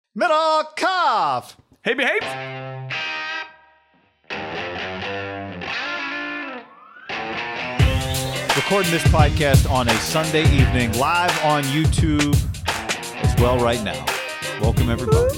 Middle Cough. Hey, behave. Recording this podcast on a Sunday evening, live on YouTube as well right now. Welcome, everybody.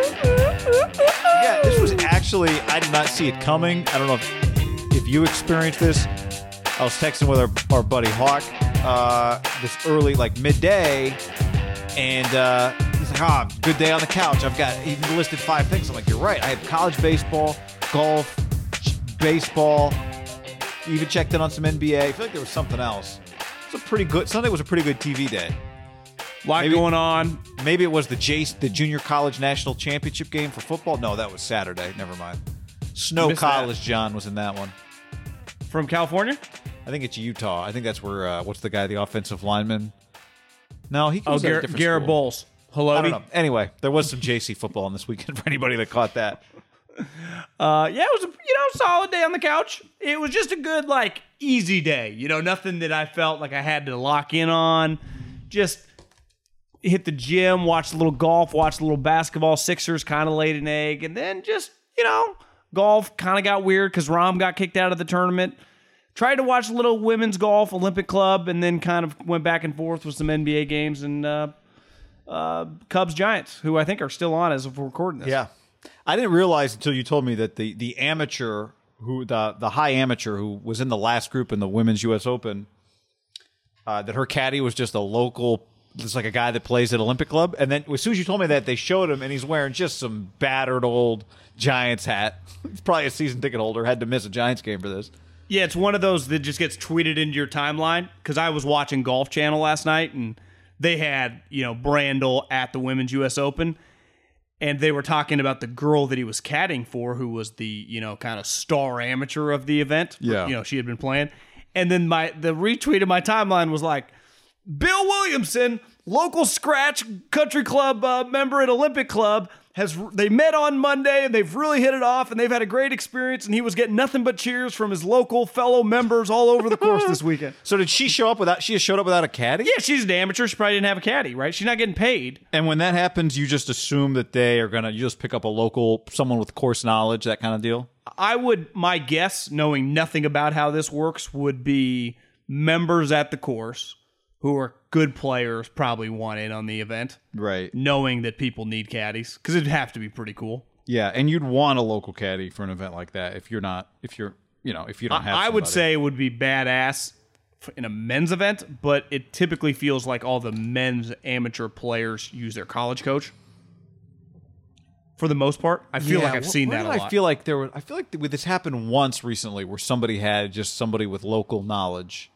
Yeah, this was actually, I did not see it coming. I don't know if you experienced this. I was texting with our buddy Hawk this early, like midday, and he's like, good day on the couch. He listed 5 things. I'm like, you're right. I had college baseball, golf, baseball, even checked in on some NBA. I feel like there was something else. Sunday was a pretty good TV day. Maybe going on. Maybe it was the Junior College National Championship game for football. No, that was Saturday. Never mind. Snow College that. John was in that one. From California? I think it's Utah. I think that's where, what's the guy, the offensive lineman? No, he goes to a different Garrett school. Bowles. Hello. I don't know. Anyway, there was some JC football on this weekend for anybody that caught that. Yeah, it was a solid day on the couch. It was just a good, easy day. Nothing that I felt like I had to lock in on. Just hit the gym, watch a little golf, watch a little basketball. Sixers kind of laid an egg. And then just, golf kind of got weird because Rahm got kicked out of the tournament. Tried to watch a little women's golf, Olympic Club, and then kind of went back and forth with some NBA games and Cubs-Giants, who I think are still on as of recording this. Yeah. I didn't realize until you told me that the amateur, the high amateur who was in the last group in the Women's U.S. Open, that her caddy was just a local, just like a guy that plays at Olympic Club. And then as soon as you told me that, they showed him, and he's wearing just some battered old Giants hat. He's probably a season ticket holder, had to miss a Giants game for this. Yeah, it's one of those that just gets tweeted into your timeline, because I was watching Golf Channel last night, and they had, Brandel at the Women's U.S. Open, and they were talking about the girl that he was caddying for, who was the, kind of star amateur of the event. Yeah. She had been playing. And then the retweet of my timeline was like, Bill Williamson, local scratch country club member at Olympic Club, they met on Monday and they've really hit it off and they've had a great experience, and he was getting nothing but cheers from his local fellow members all over the course this weekend. So did she show up without? She just showed up without a caddy? Yeah, she's an amateur. She probably didn't have a caddy, right? She's not getting paid. And when that happens, you just assume that they are gonna. You just pick up a local, someone with course knowledge, that kind of deal. My guess, knowing nothing about how this works, would be members at the course who are good players probably want in on the event. Right. Knowing that people need caddies, because it'd have to be pretty cool. Yeah, and you'd want a local caddy for an event like that if you don't have I would say it would be badass in a men's event, but it typically feels like all the men's amateur players use their college coach. For the most part, I feel like I've seen that a lot. I feel like this happened once recently where somebody had just somebody with local knowledge.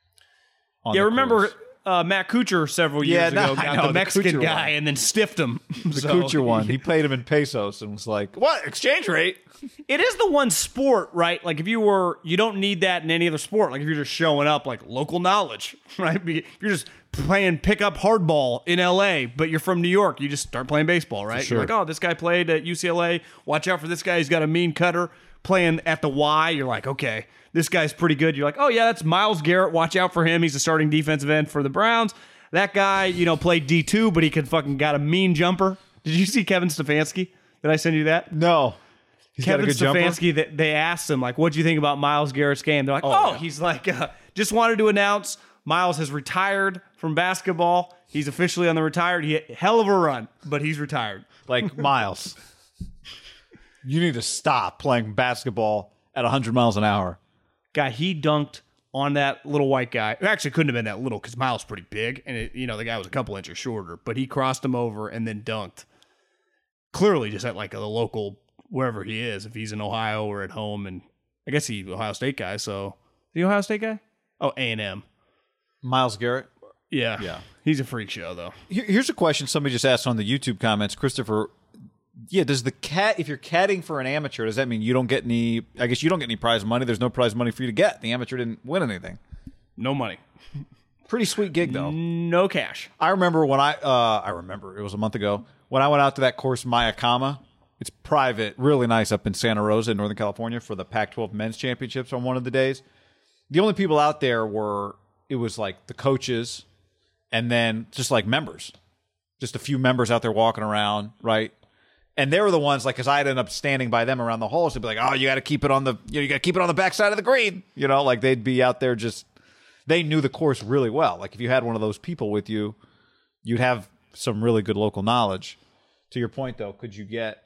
Remember Matt Kuchar several years ago got the Mexican guy and then stiffed him. The Kuchar one. He paid him in pesos and was like, what? Exchange rate? It is the one sport, right? Like you don't need that in any other sport. Like if you're just showing up, like local knowledge, right? You're just playing pickup hardball in LA, but you're from New York. You just start playing baseball, right? Sure. You're like, oh, this guy played at UCLA. Watch out for this guy. He's got a mean cutter. Playing at the Y, you're like, okay, this guy's pretty good. You're like, oh yeah, that's Myles Garrett. Watch out for him. He's a starting defensive end for the Browns. That guy, played D2, but he got a mean jumper. Did you see Kevin Stefanski? Did I send you that? No. Kevin Stefanski, they asked him, like, what'd you think about Myles Garrett's game? They're like, he's like, just wanted to announce Myles has retired from basketball. He's officially on the retired. He had hell of a run, but he's retired. Like, Myles, you need to stop playing basketball at 100 miles an hour. Guy, he dunked on that little white guy. It actually couldn't have been that little because Myles pretty big, and the guy was a couple inches shorter, but he crossed him over and then dunked. Clearly just at like a local, wherever he is, if he's in Ohio or at home, and I guess he's Ohio State guy, so... The Ohio State guy? Oh, A&M. Myles Garrett? Yeah. He's a freak show, though. Here's a question somebody just asked on the YouTube comments. Christopher, does if you're caddying for an amateur, does that mean you don't get any... I guess you don't get any prize money. There's no prize money for you to get. The amateur didn't win anything. No money. Pretty sweet gig, though. No cash. I remember when it was a month ago, when I went out to that course, Mayakama. It's private, really nice up in Santa Rosa in Northern California for the Pac-12 Men's Championships on one of the days. The only people out there was like the coaches and then just like members. just a few members out there walking around, right? And they were the ones, like, because I'd end up standing by them around the holes to be like, oh, you got to keep it on the, you got to keep it on the backside of the green, like they'd be out there just. They knew the course really well. Like if you had one of those people with you, you'd have some really good local knowledge. To your point, though, could you get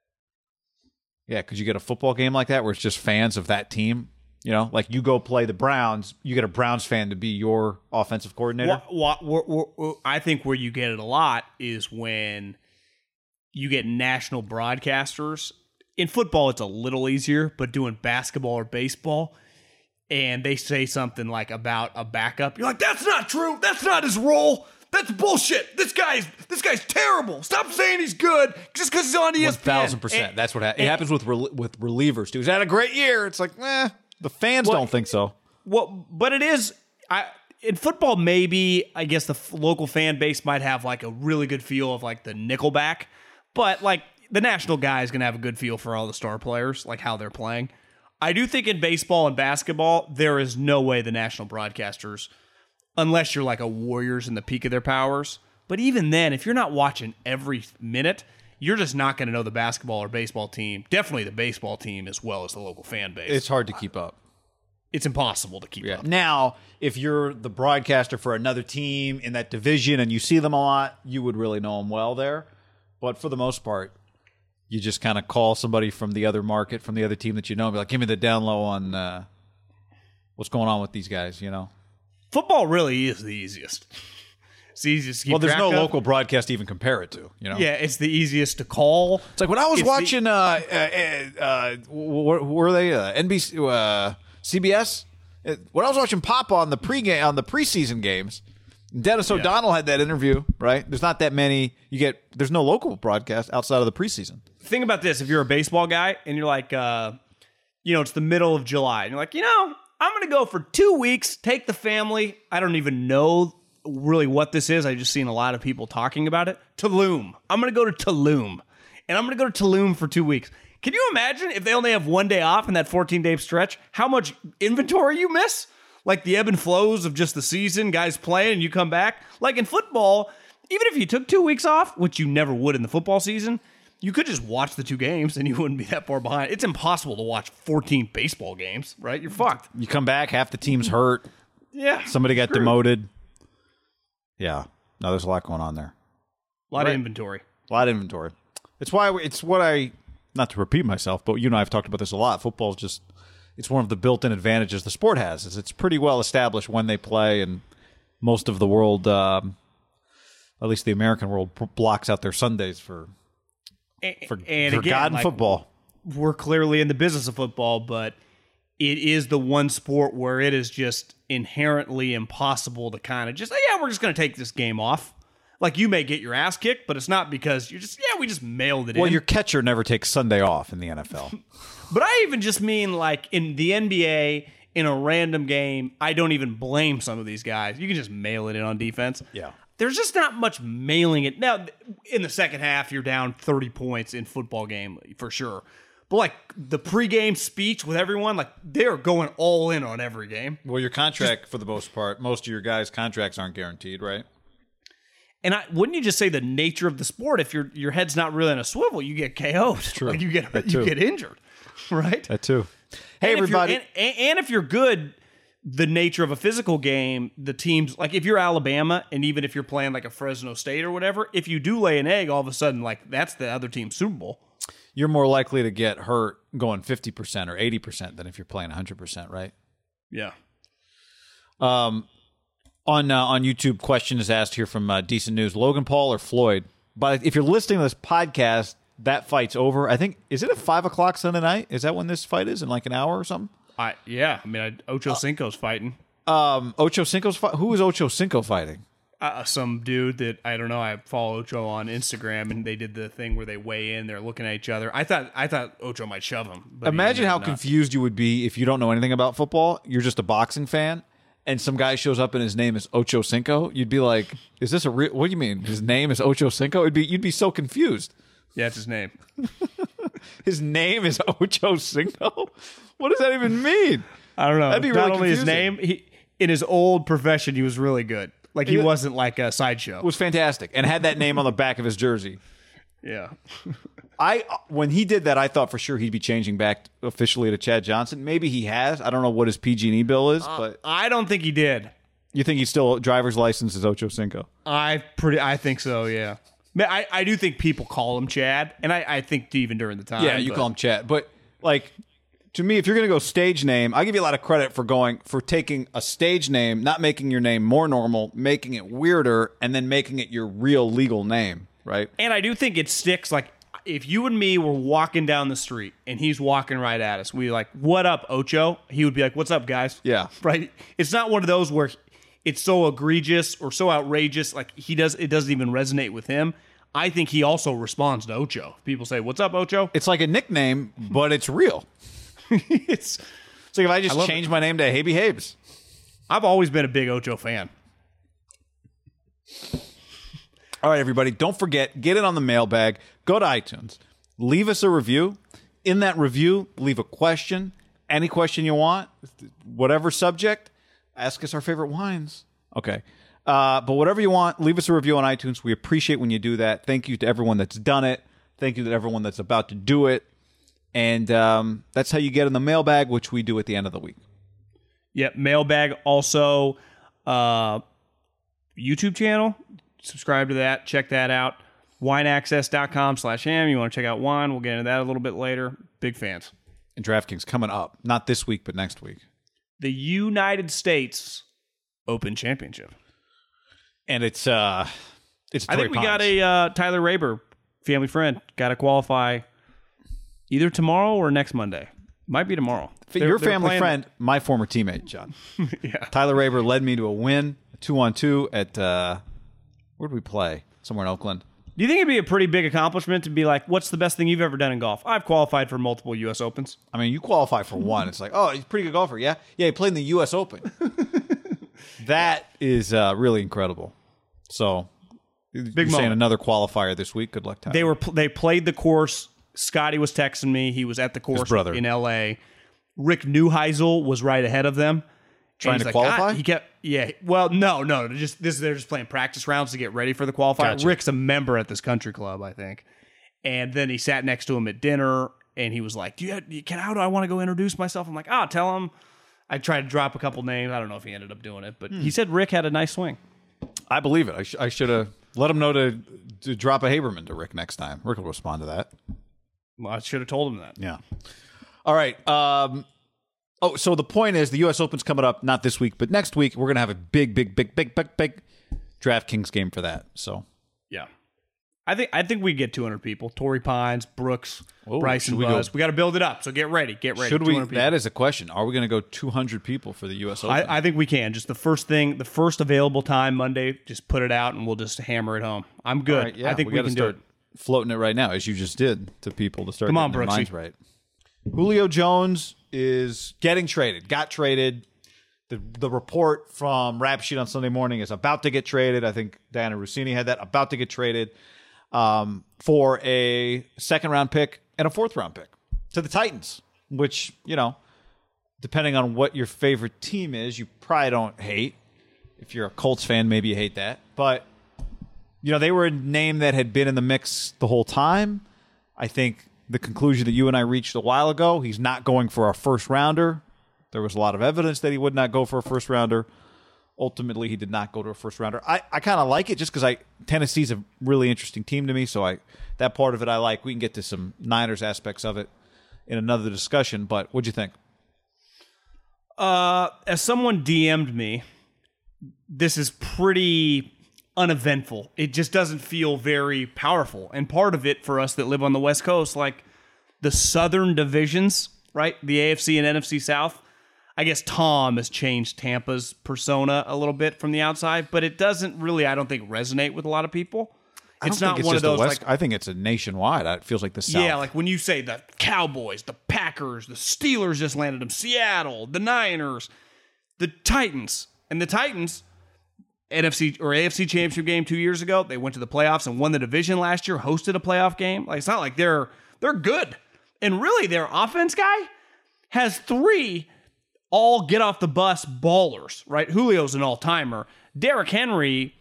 a football game like that where it's just fans of that team? Like you go play the Browns, you get a Browns fan to be your offensive coordinator. I think where you get it a lot is when you get national broadcasters. In football, it's a little easier, but doing basketball or baseball, and they say something like about a backup, you're like, that's not true. That's not his role. That's bullshit. This guy's terrible. Stop saying he's good just because he's on ESPN. 1,000%. That's what happens. It happens with relievers too. He's had a great year. It's like, the fans don't think so. Well, but it is. In football, maybe I guess the local fan base might have like a really good feel of like the Nickelback, but like the national guy is gonna have a good feel for all the star players, like how they're playing. I do think in baseball and basketball, there is no way the national broadcasters, unless you're like a Warriors in the peak of their powers. But even then, if you're not watching every minute, you're just not going to know the basketball or baseball team. Definitely the baseball team as well as the local fan base. It's hard to keep up. It's impossible to keep up. Now, if you're the broadcaster for another team in that division and you see them a lot, you would really know them well there. But for the most part, you just kind of call somebody from the other market, from the other team that you know, and be like, give me the down low on what's going on with these guys, Football really is the easiest. It's the easiest to keep there's track no of. local broadcast to even compare it to, Yeah, it's the easiest to call. It's like when I was watching, were they NBC, CBS? When I was watching Pop on the preseason games, Dennis O'Donnell had that interview, right? There's not that many. There's no local broadcast outside of the preseason. Think about this. If you're a baseball guy and you're like, it's the middle of July, and you're like, I'm going to go for 2 weeks, take the family. I don't even know really what this is. I've just seen a lot of people talking about it. Tulum. I'm going to go to Tulum. And I'm going to go to Tulum for 2 weeks. Can you imagine if they only have 1 day off in that 14-day stretch, how much inventory you miss? Like the ebb and flows of just the season, guys playing, and you come back. Like in football, even if you took 2 weeks off, which you never would in the football season, you could just watch the 2 games and you wouldn't be that far behind. It's impossible to watch 14 baseball games, right? You're fucked. You come back, half the team's hurt. Yeah. Somebody got demoted. Yeah. No, there's a lot going on there. A lot of inventory. A lot of inventory. It's what I, not to repeat myself, but you and I have talked about this a lot. Football's just, it's one of the built-in advantages the sport has. Is it's pretty well established when they play, and most of the world, at least the American world, blocks out their Sundays for God and football. We're clearly in the business of football, but it is the one sport where it is just inherently impossible to kind of just, we're just going to take this game off. Like, you may get your ass kicked, but it's not because you're just, we just mailed it in. Well, your catcher never takes Sunday off in the NFL. But I even just mean, like, in the NBA, in a random game, I don't even blame some of these guys. You can just mail it in on defense. Yeah. There's just not much mailing it. Now, in the second half, you're down 30 points in football game, for sure. But, like, the pregame speech with everyone, like, they're going all in on every game. Well, your contract, for the most part, most of your guys' contracts aren't guaranteed, right? And wouldn't you just say the nature of the sport? If your head's not really in a swivel, you get KO'd. True. Like you get injured, right? That too. Hey, everybody. And if you're good, the nature of a physical game, the teams, like if you're Alabama, and even if you're playing like a Fresno State or whatever, if you do lay an egg, all of a sudden, like that's the other team's Super Bowl. You're more likely to get hurt going 50% or 80% than if you're playing 100%, right? Yeah. On YouTube, question is asked here from Decent News: Logan Paul or Floyd? But if you're listening to this podcast, that fight's over. I think, is it at 5:00 Sunday night? Is that when this fight is, in like an hour or something? Ocho Cinco's fighting. Ocho Cinco's fight. Who is Ocho Cinco fighting? Some dude that I don't know. I follow Ocho on Instagram, and they did the thing where they weigh in. They're looking at each other. I thought Ocho might shove him. But imagine how confused you would be if you don't know anything about football. You're just a boxing fan, and some guy shows up and his name is Ocho Cinco. You'd be like, "Is this a real? What do you mean? His name is Ocho Cinco?" You'd be so confused. Yeah, it's his name. His name is Ocho Cinco. What does that even mean? I don't know. That'd be Not really only confusing. his name, in his old profession, he was really good. Like he wasn't like a sideshow. was fantastic and had that name on the back of his jersey. Yeah. When he did that, I thought for sure he'd be changing back officially to Chad Johnson. Maybe he has. I don't know what his PG&E bill is, but I don't think he did. you think he's still driver's license is Ocho Cinco? I think so, yeah. I do think people call him Chad, and I think even during the time. Yeah, you call him Chad. But, like, to me, if you're going to go stage name, I give you a lot of credit for taking a stage name, not making your name more normal, making it weirder, and then making it your real legal name, right? And I do think it sticks. Like, if you and me were walking down the street, and he's walking right at us, we like, what up, Ocho? He would be like, what's up, guys? Yeah. Right? It's not one of those where it's so egregious or so outrageous, like it doesn't even resonate with him. I think he also responds to Ocho. People say, what's up, Ocho? It's like a nickname, but it's real. It's like if I just change my name to Hey Behaves. I've always been a big Ocho fan. All right, everybody, don't forget, get it on the mailbag. Go to iTunes. Leave us a review. In that review, leave a question. Any question you want, whatever subject. Ask us our favorite wines. Okay. But whatever you want, leave us a review on iTunes. We appreciate when you do that. Thank you to everyone that's done it. Thank you to everyone that's about to do it. And that's how you get in the mailbag, which we do at the end of the week. Yep, mailbag. Also, YouTube channel. Subscribe to that. Check that out. WineAccess.com/am. You want to check out wine? We'll get into that a little bit later. Big fans. And DraftKings coming up. Not this week, but next week. The United States Open Championship. And it's I think we got a Tyler Raber, family friend. Got to qualify either tomorrow or next Monday. Might be tomorrow. Your family friend, my former teammate, John. Yeah. Tyler Raber led me to a win, 2-on-2 at, where did we play? Somewhere in Oakland. Do you think it'd be a pretty big accomplishment to be like, what's the best thing you've ever done in golf? I've qualified for multiple U.S. Opens. I mean, you qualify for one. It's like, oh, he's a pretty good golfer. Yeah, he played in the U.S. Open. That is really incredible. So, big you're saying another qualifier this week. Good luck, Tyler. They played the course. Scotty was texting me. He was at the course in L.A. Rick Neuheisel was right ahead of them. Trying to qualify? He kept, yeah. Well, no. They're just playing practice rounds to get ready for the qualifier. Gotcha. Rick's a member at this country club, I think. And then he sat next to him at dinner, and he was like, how do I want to go introduce myself? I'm like, tell him. I tried to drop a couple names. I don't know if he ended up doing it, but he said Rick had a nice swing. I believe it. I should have let him know to drop a Haberman to Rick next time. Rick will respond to that. Well, I should have told him that. Yeah. All right. So the point is the U.S. Open's coming up, not this week, but next week. We're going to have a big DraftKings game for that. So, yeah. I think we get 200 people. Torrey Pines, Brooks, Bryson Buzz. We got to build it up. So get ready. Should we? That is a question. Are we going to go 200 people for the U.S. Open? I think we can. Just the first available time Monday. Just put it out and we'll just hammer it home. I'm good. Right, yeah, I think we can do it. Floating it right now, as you just did to people to start Come on, getting their Brooksy. minds right. Julio Jones is getting traded. Got traded. The report from Rap Sheet on Sunday morning is about to get traded. I think Diana Rossini had that. About to get traded for a second-round pick and a fourth-round pick to the Titans, which, depending on what your favorite team is, you probably don't hate. If you're a Colts fan, maybe you hate that. But, they were a name that had been in the mix the whole time. I think the conclusion that you and I reached a while ago, he's not going for a first-rounder. There was a lot of evidence that he would not go for a first-rounder. Ultimately, he did not go to a first-rounder. I kind of like it just because Tennessee's a really interesting team to me, so that part of it I like. We can get to some Niners aspects of it in another discussion, but what'd you think? As someone DM'd me, this is pretty uneventful. It just doesn't feel very powerful. And part of it for us that live on the West Coast, like the Southern divisions, right? The AFC and NFC South. I guess Tom has changed Tampa's persona a little bit from the outside, but it doesn't really, I don't think, resonate with a lot of people. It's not one of those. I think it's a nationwide. It feels like the South. Yeah, like when you say the Cowboys, the Packers, the Steelers just landed them, Seattle, the Niners, the Titans. And the Titans, NFC or AFC championship game 2 years ago, they went to the playoffs and won the division last year, hosted a playoff game. Like, it's not like they're good. And really, their offense guy has 3 all get off the bus ballers, right? Julio's an all-timer. Derrick Henry,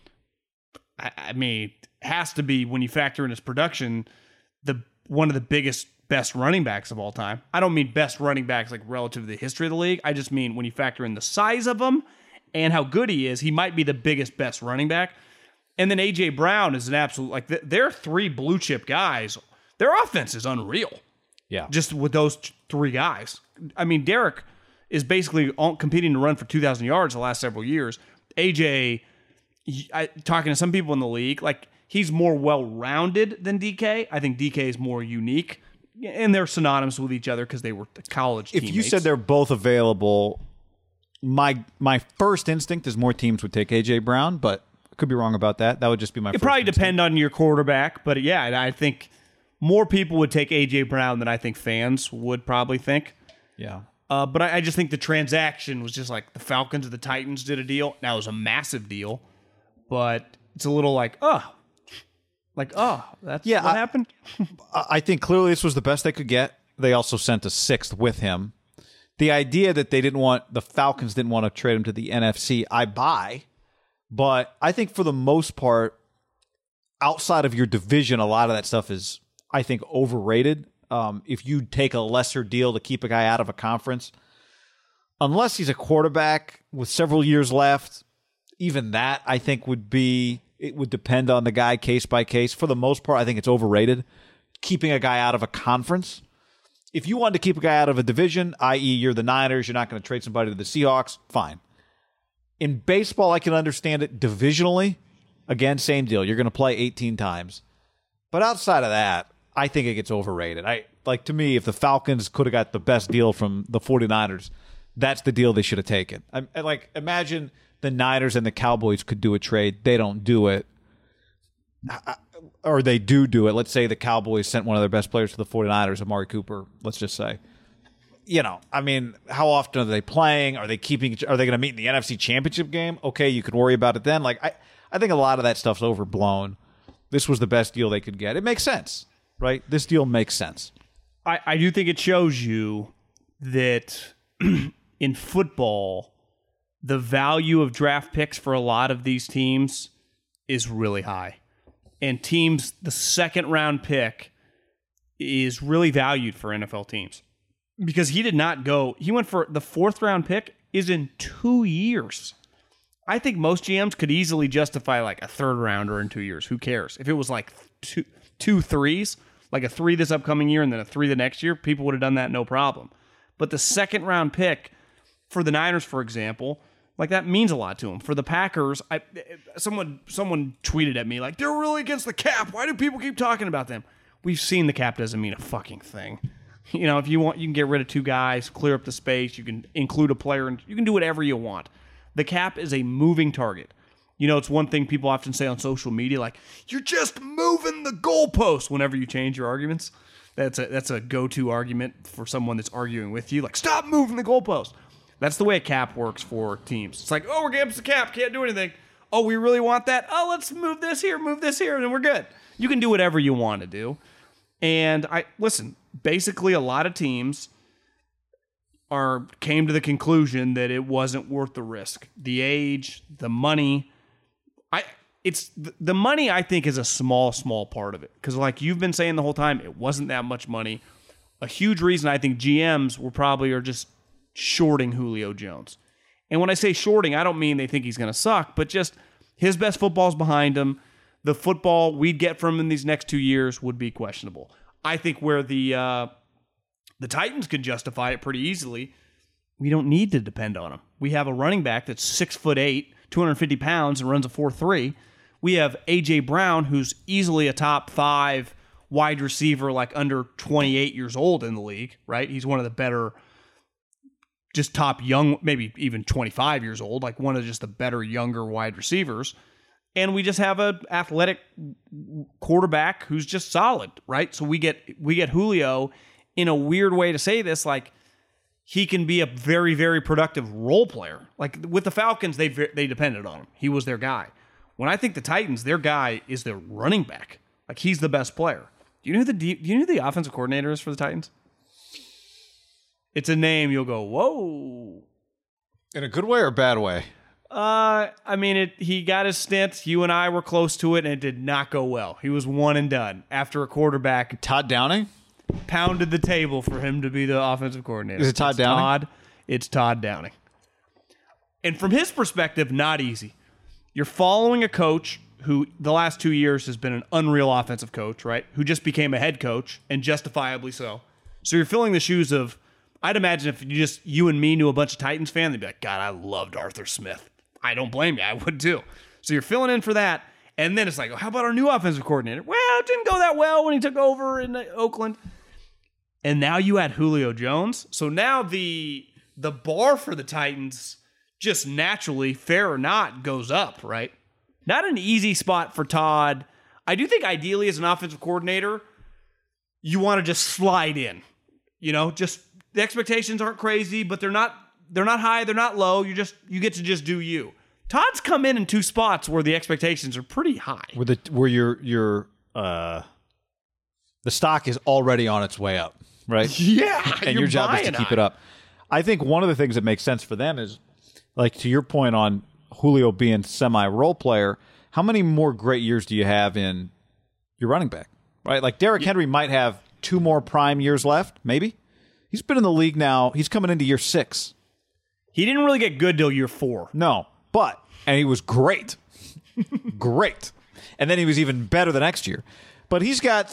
I mean, has to be, when you factor in his production, one of the best running backs of all time. I don't mean best running backs like relative to the history of the league. I just mean when you factor in the size of him and how good he is, he might be the best running back. And then A.J. Brown is an absolute, like, they're three blue chip guys. Their offense is unreal. Yeah. Just with those three guys. I mean, Derek is basically competing to run for 2,000 yards the last several years. A.J., talking to some people in the league, like, he's more well-rounded than DK. I think DK is more unique. And they're synonymous with each other because they were college teammates. If you said they're both available, my first instinct is more teams would take A.J. Brown, but I could be wrong about that. That would just be my first probably instinct. Depend on your quarterback, but yeah, I think more people would take A.J. Brown than I think fans would probably think. Yeah. But I just think the transaction was just like the Falcons and the Titans did a deal. Now, it was a massive deal, but it's a little like, that's what happened? I think clearly this was the best they could get. They also sent a sixth with him. The idea that the Falcons didn't want to trade him to the NFC, I buy. But I think for the most part, outside of your division, a lot of that stuff is, I think, overrated. If you take a lesser deal to keep a guy out of a conference, unless he's a quarterback with several years left, even that I think would depend on the guy case by case. For the most part, I think it's overrated. Keeping a guy out of a conference. If you wanted to keep a guy out of a division, i.e. you're the Niners, you're not going to trade somebody to the Seahawks, fine. In baseball, I can understand it divisionally. Again, same deal. You're going to play 18 times. But outside of that, I think it gets overrated. To me, if the Falcons could have got the best deal from the 49ers, that's the deal they should have taken. Imagine the Niners and the Cowboys could do a trade. They don't do it. Or they do it. Let's say the Cowboys sent one of their best players to the 49ers, Amari Cooper, let's just say. How often are they playing? Are they going to meet in the NFC Championship game? Okay, you could worry about it then. I think a lot of that stuff's overblown. This was the best deal they could get. It makes sense, right? This deal makes sense. I do think it shows you that in football, the value of draft picks for a lot of these teams is really high. And teams, the second round pick is really valued for NFL teams. Because he went for the fourth round pick is in 2 years. I think most GMs could easily justify like a third rounder in 2 years. Who cares? If it was like two threes, like a 3 this upcoming year and then a 3 the next year, people would have done that no problem. But the second round pick for the Niners, for example, like that means a lot to them. For the Packers, someone tweeted at me like, they're really against the cap. Why do people keep talking about them? We've seen the cap doesn't mean a fucking thing. If you want, you can get rid of 2 guys, clear up the space. You can include a player, and you can do whatever you want. The cap is a moving target. It's one thing people often say on social media, like, you're just moving the goalpost whenever you change your arguments. That's a go-to argument for someone that's arguing with you. Like, stop moving the goalpost. That's the way a cap works for teams. It's like, oh, we're against the cap, can't do anything. Oh, we really want that? Oh, let's move this here, and then we're good. You can do whatever you want to do. And basically a lot of teams came to the conclusion that it wasn't worth the risk. The age, the money. The money, I think, is a small part of it. Because like you've been saying the whole time, it wasn't that much money. A huge reason I think GMs are just shorting Julio Jones. And when I say shorting, I don't mean they think he's going to suck, but just his best football's behind him. The football we'd get from him in these next 2 years would be questionable. I think where the Titans could justify it pretty easily, we don't need to depend on him. We have a running back that's 6'8", 250 pounds, and runs a 4.3. We have A.J. Brown, who's easily a top 5 wide receiver, like under 28 years old in the league, right? He's one of the better, just top young, maybe even 25 years old, like one of just the better younger wide receivers. And we just have an athletic quarterback who's just solid, right? So we get Julio in a weird way to say this, like he can be a very, very productive role player. Like with the Falcons, they depended on him. He was their guy. When I think the Titans, their guy is their running back. Like he's the best player. Do you know who the offensive coordinator is for the Titans? It's a name you'll go, whoa. In a good way or a bad way? I mean, he got his stint. You and I were close to it, and it did not go well. He was one and done after a quarterback Todd Downing? pounded the table for him to be the offensive coordinator. Is it Todd Downing? It's Todd Downing. And from his perspective, not easy. You're following a coach who the last 2 years has been an unreal offensive coach, right? Who just became a head coach, and justifiably so. So you're filling the shoes of, I'd imagine if you and me knew a bunch of Titans fans, they'd be like, God, I loved Arthur Smith. I don't blame you. I would too. So you're filling in for that. And then it's like, oh, how about our new offensive coordinator? Well, it didn't go that well when he took over in Oakland. And now you add Julio Jones. So now the bar for the Titans just naturally, fair or not, goes up, right? Not an easy spot for Todd. I do think ideally as an offensive coordinator, you want to just slide in. You know, just the expectations aren't crazy, but they're not high, they're not low. You get to just do you. Todd's come in 2 spots where the expectations are pretty high. Where your the stock is already on its way up, right? Yeah, and your job is to keep it up. I think one of the things that makes sense for them is, like, to your point on Julio being semi-role player, how many more great years do you have in your running back, right? Like Derrick Henry might have 2 more prime years left, maybe. He's been in the league now. He's coming into year 6. He didn't really get good till year 4. No, and he was great. Great. And then he was even better the next year. But he's got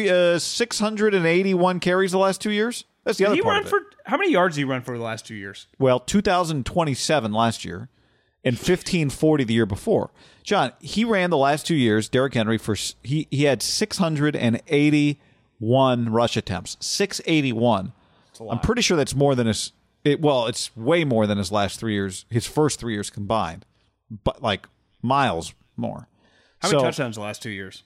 681 carries the last 2 years. That's the other part of it. How many yards did he run for the last 2 years? Well, 2,027 last year and 1,540 the year before. John, he ran the last 2 years, Derrick Henry, he had 681 rush attempts. 681. I'm pretty sure that's more than it's way more than his last 3 years, his first 3 years combined, but like miles more. How many touchdowns the last 2 years?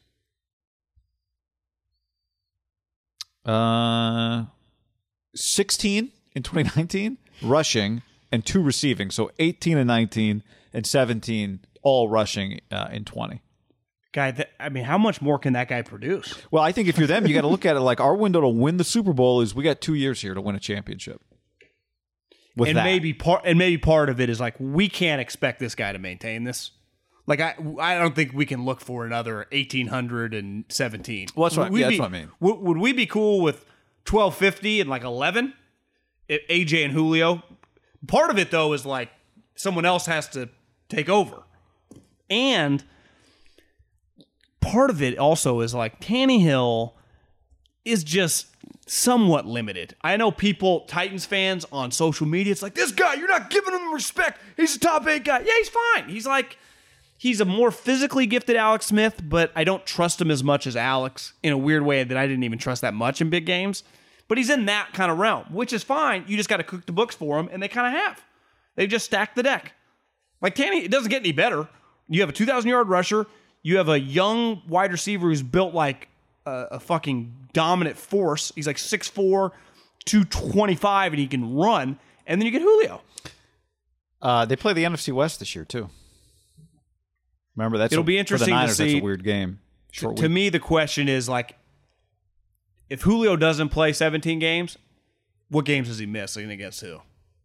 16 in 2019 rushing and 2 receiving. So 18 and 19 and 17 all rushing in 20. Guy, how much more can that guy produce? Well, I think if you're them, you got to look at it like our window to win the Super Bowl is we got 2 years here to win a championship. Maybe part of it is like we can't expect this guy to maintain this. Like I don't think we can look for another 1,817. Well, that's what I mean. Would we be cool with 1,250 and like 11? AJ and Julio. Part of it though is like someone else has to take over, and part of it also is like Tannehill is just somewhat limited. I know Titans fans on social media, it's like, this guy, you're not giving him respect. He's a top 8 guy. Yeah, he's fine. He's a more physically gifted Alex Smith, but I don't trust him as much as Alex in a weird way that I didn't even trust that much in big games. But he's in that kind of realm, which is fine. You just got to cook the books for him, and they kind of have. They've just stacked the deck. Like Tannehill, it doesn't get any better. You have a 2,000-yard rusher. You have a young wide receiver who's built like a fucking dominant force. He's like 6'4", 225, and he can run. And then you get Julio. They play the NFC West this year, too. Remember, it'll be interesting for the Niners, to see. That's a weird game. To me, the question is, like, if Julio doesn't play 17 games, what games is he missing against who?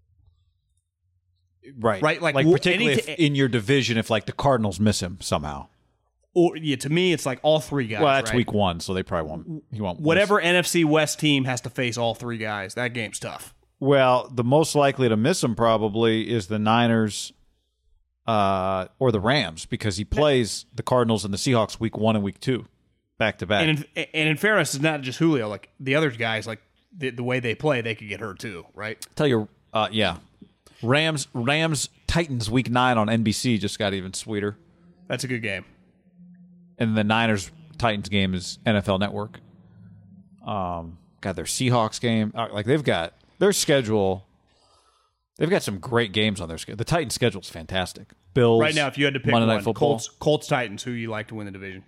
Right. Like particularly if in your division, if like the Cardinals miss him somehow. Or to me, it's like all 3 guys. Well, that's right? week 1, so they probably won't. He won't. Whatever NFC West team has to face all 3 guys, that game's tough. Well, the most likely to miss him probably is the Niners or the Rams, because he plays the Cardinals and the Seahawks week 1 and week 2 back to back. And in fairness, it's not just Julio. Like the other guys, like the way they play, they could get hurt too, right? Tell you, yeah. Rams Titans week 9 on NBC just got even sweeter. That's a good game. And the Niners Titans game is NFL Network. Got their Seahawks game. Like they've got their schedule. They've got some great games on their schedule. The Titans schedule is fantastic. Bills. Right now, if you had to pick Monday one, Night Football. Colts Titans, who you like to win the division?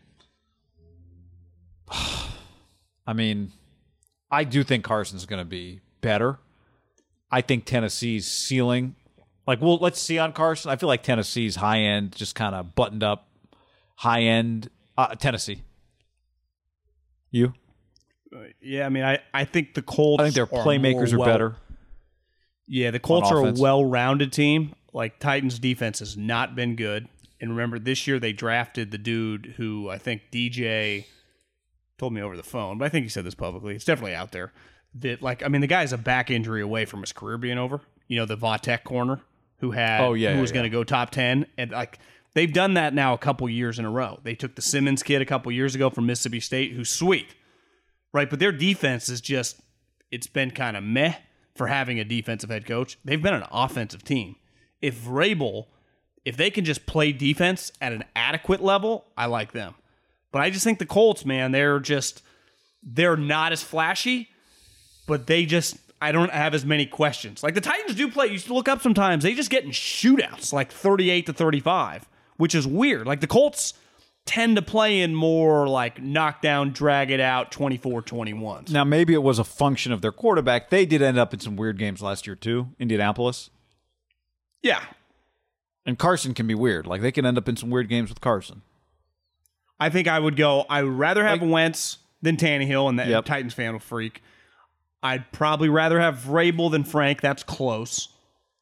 I mean, I do think Carson's going to be better. I think Tennessee's ceiling, like, well, let's see on Carson. I feel like Tennessee's high end, just kind of buttoned up, high end. Tennessee. You? Yeah, I mean, I think the Colts. I think their playmakers are better. Yeah, the Colts are a well-rounded team. like Titans defense has not been good. And remember, this year they drafted the dude who I think DJ told me over the phone, but I think he said this publicly. It's definitely out there. That the guy's a back injury away from his career being over. You know, the Vatek corner who was going to go top 10. And they've done that now a couple years in a row. They took the Simmons kid a couple years ago from Mississippi State, who's sweet, right? But their defense is just, it's been kind of meh for having a defensive head coach. They've been an offensive team. If they can just play defense at an adequate level, I like them. But I just think the Colts, man, they're not as flashy, but I don't have as many questions. Like the Titans do play, you look up sometimes, they just get in shootouts, like 38-35, which is weird. Like the Colts tend to play in more like knockdown, drag it out, 24-21. Now, maybe it was a function of their quarterback. They did end up in some weird games last year, too. Indianapolis. Yeah. And Carson can be weird. Like, they can end up in some weird games with Carson. I think I would rather have Wentz than Tannehill, and the Titans fan will freak. I'd probably rather have Vrabel than Frank. That's close.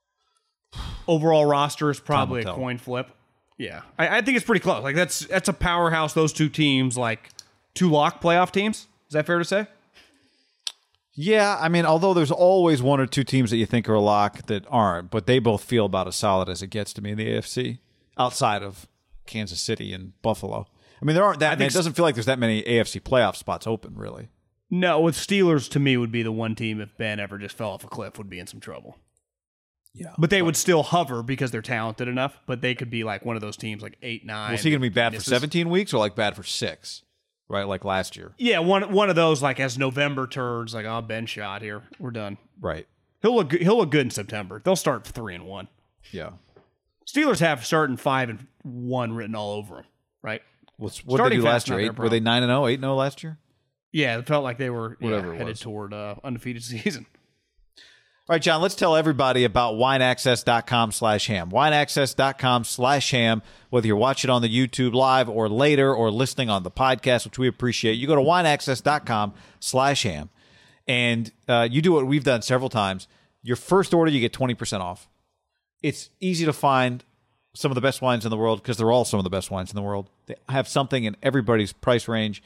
Overall roster is probably a coin flip. Yeah. I think it's pretty close. Like, that's a powerhouse, those two teams, like two lock playoff teams. Is that fair to say? Yeah, I mean, although there's always one or two teams that you think are a lock that aren't, but they both feel about as solid as it gets to me in the AFC, outside of Kansas City and Buffalo. I mean, there aren't that many. It doesn't feel like there's that many AFC playoff spots open, really. No, with Steelers, to me, would be the one team, if Ben ever just fell off a cliff, would be in some trouble. Yeah. But they would still hover because they're talented enough, but they could be like one of those teams, like 8-9. Was he going to be bad for 17 weeks or like bad for 6? Right, like last year. Yeah, one of those, like as November turns, like, oh, Ben shot here, we're done. Right. He'll look good in September. They'll start 3-1. Yeah. Steelers have starting 5-1 written all over them, right? What did they do last year? Were they 9-0, 8-0 last year? Yeah, it felt like they were headed toward undefeated season. All right, John, let's tell everybody about wineaccess.com/ham. Wineaccess.com/ham, whether you're watching on the YouTube live or later or listening on the podcast, which we appreciate. You go to wineaccess.com/ham, and you do what we've done several times. Your first order, you get 20% off. It's easy to find some of the best wines in the world because they're all some of the best wines in the world. They have something in everybody's price range.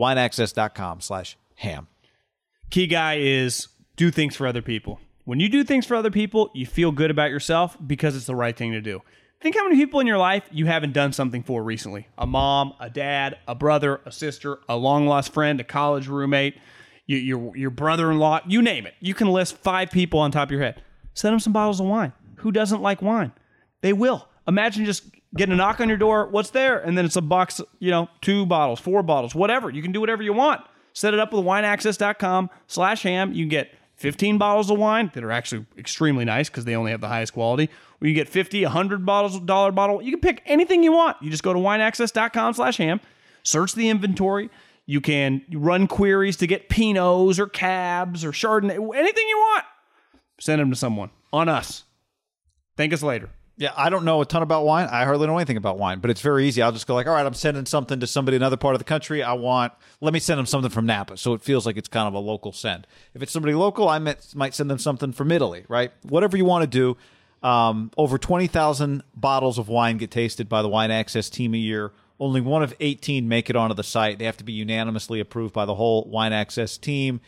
Wineaccess.com/ham. Key guy is do things for other people. When you do things for other people, you feel good about yourself because it's the right thing to do. Think how many people in your life you haven't done something for recently. A mom, a dad, a brother, a sister, a long-lost friend, a college roommate, your brother-in-law, you name it. You can list 5 people on top of your head. Send them some bottles of wine. Who doesn't like wine? They will. Imagine just getting a knock on your door. What's there? And then it's a box, 2 bottles, 4 bottles, whatever. You can do whatever you want. Set it up with wineaccess.com/ham. You can get 15 bottles of wine that are actually extremely nice because they only have the highest quality. Or you get 50, 100 bottles of $1 bottle. You can pick anything you want. You just go to wineaccess.com/ham, search the inventory. You can run queries to get Pinots or Cabs or Chardonnay, anything you want. Send them to someone. On us. Thank us later. Yeah, I don't know a ton about wine. I hardly know anything about wine, but it's very easy. I'll just go like, all right, I'm sending something to somebody in another part of the country. Let me send them something from Napa, so it feels like it's kind of a local send. If it's somebody local, I might send them something from Italy, right? Whatever you want to do. Over 20,000 bottles of wine get tasted by the Wine Access team a year. Only one of 18 make it onto the site. They have to be unanimously approved by the whole Wine Access team.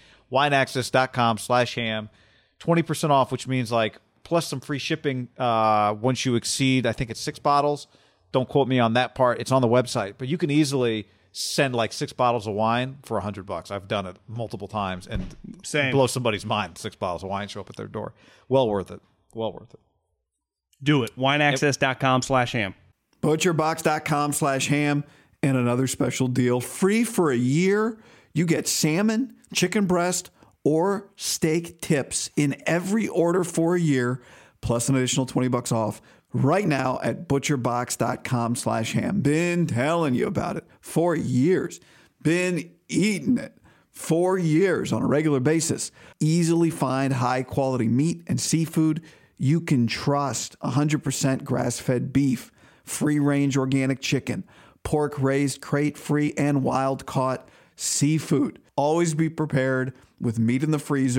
Wineaccess.com/ham. 20% off, which means plus some free shipping once you exceed, I think it's 6 bottles. Don't quote me on that part. It's on the website. But you can easily send 6 bottles of wine for $100. I've done it multiple times and blow somebody's mind. 6 bottles of wine show up at their door. Well worth it. Well worth it. Do it. Wineaccess.com/ham. Butcherbox.com/ham. And another special deal. Free for a year. You get salmon, chicken breast, or steak tips in every order for a year, plus an additional $20 off right now at butcherbox.com/ham. Been telling you about it for years. Been eating it for years on a regular basis. Easily find high quality meat and seafood you can trust. 100% grass-fed beef, free-range organic chicken, pork raised crate-free and wild-caught seafood. Always be prepared with meat in the freezer,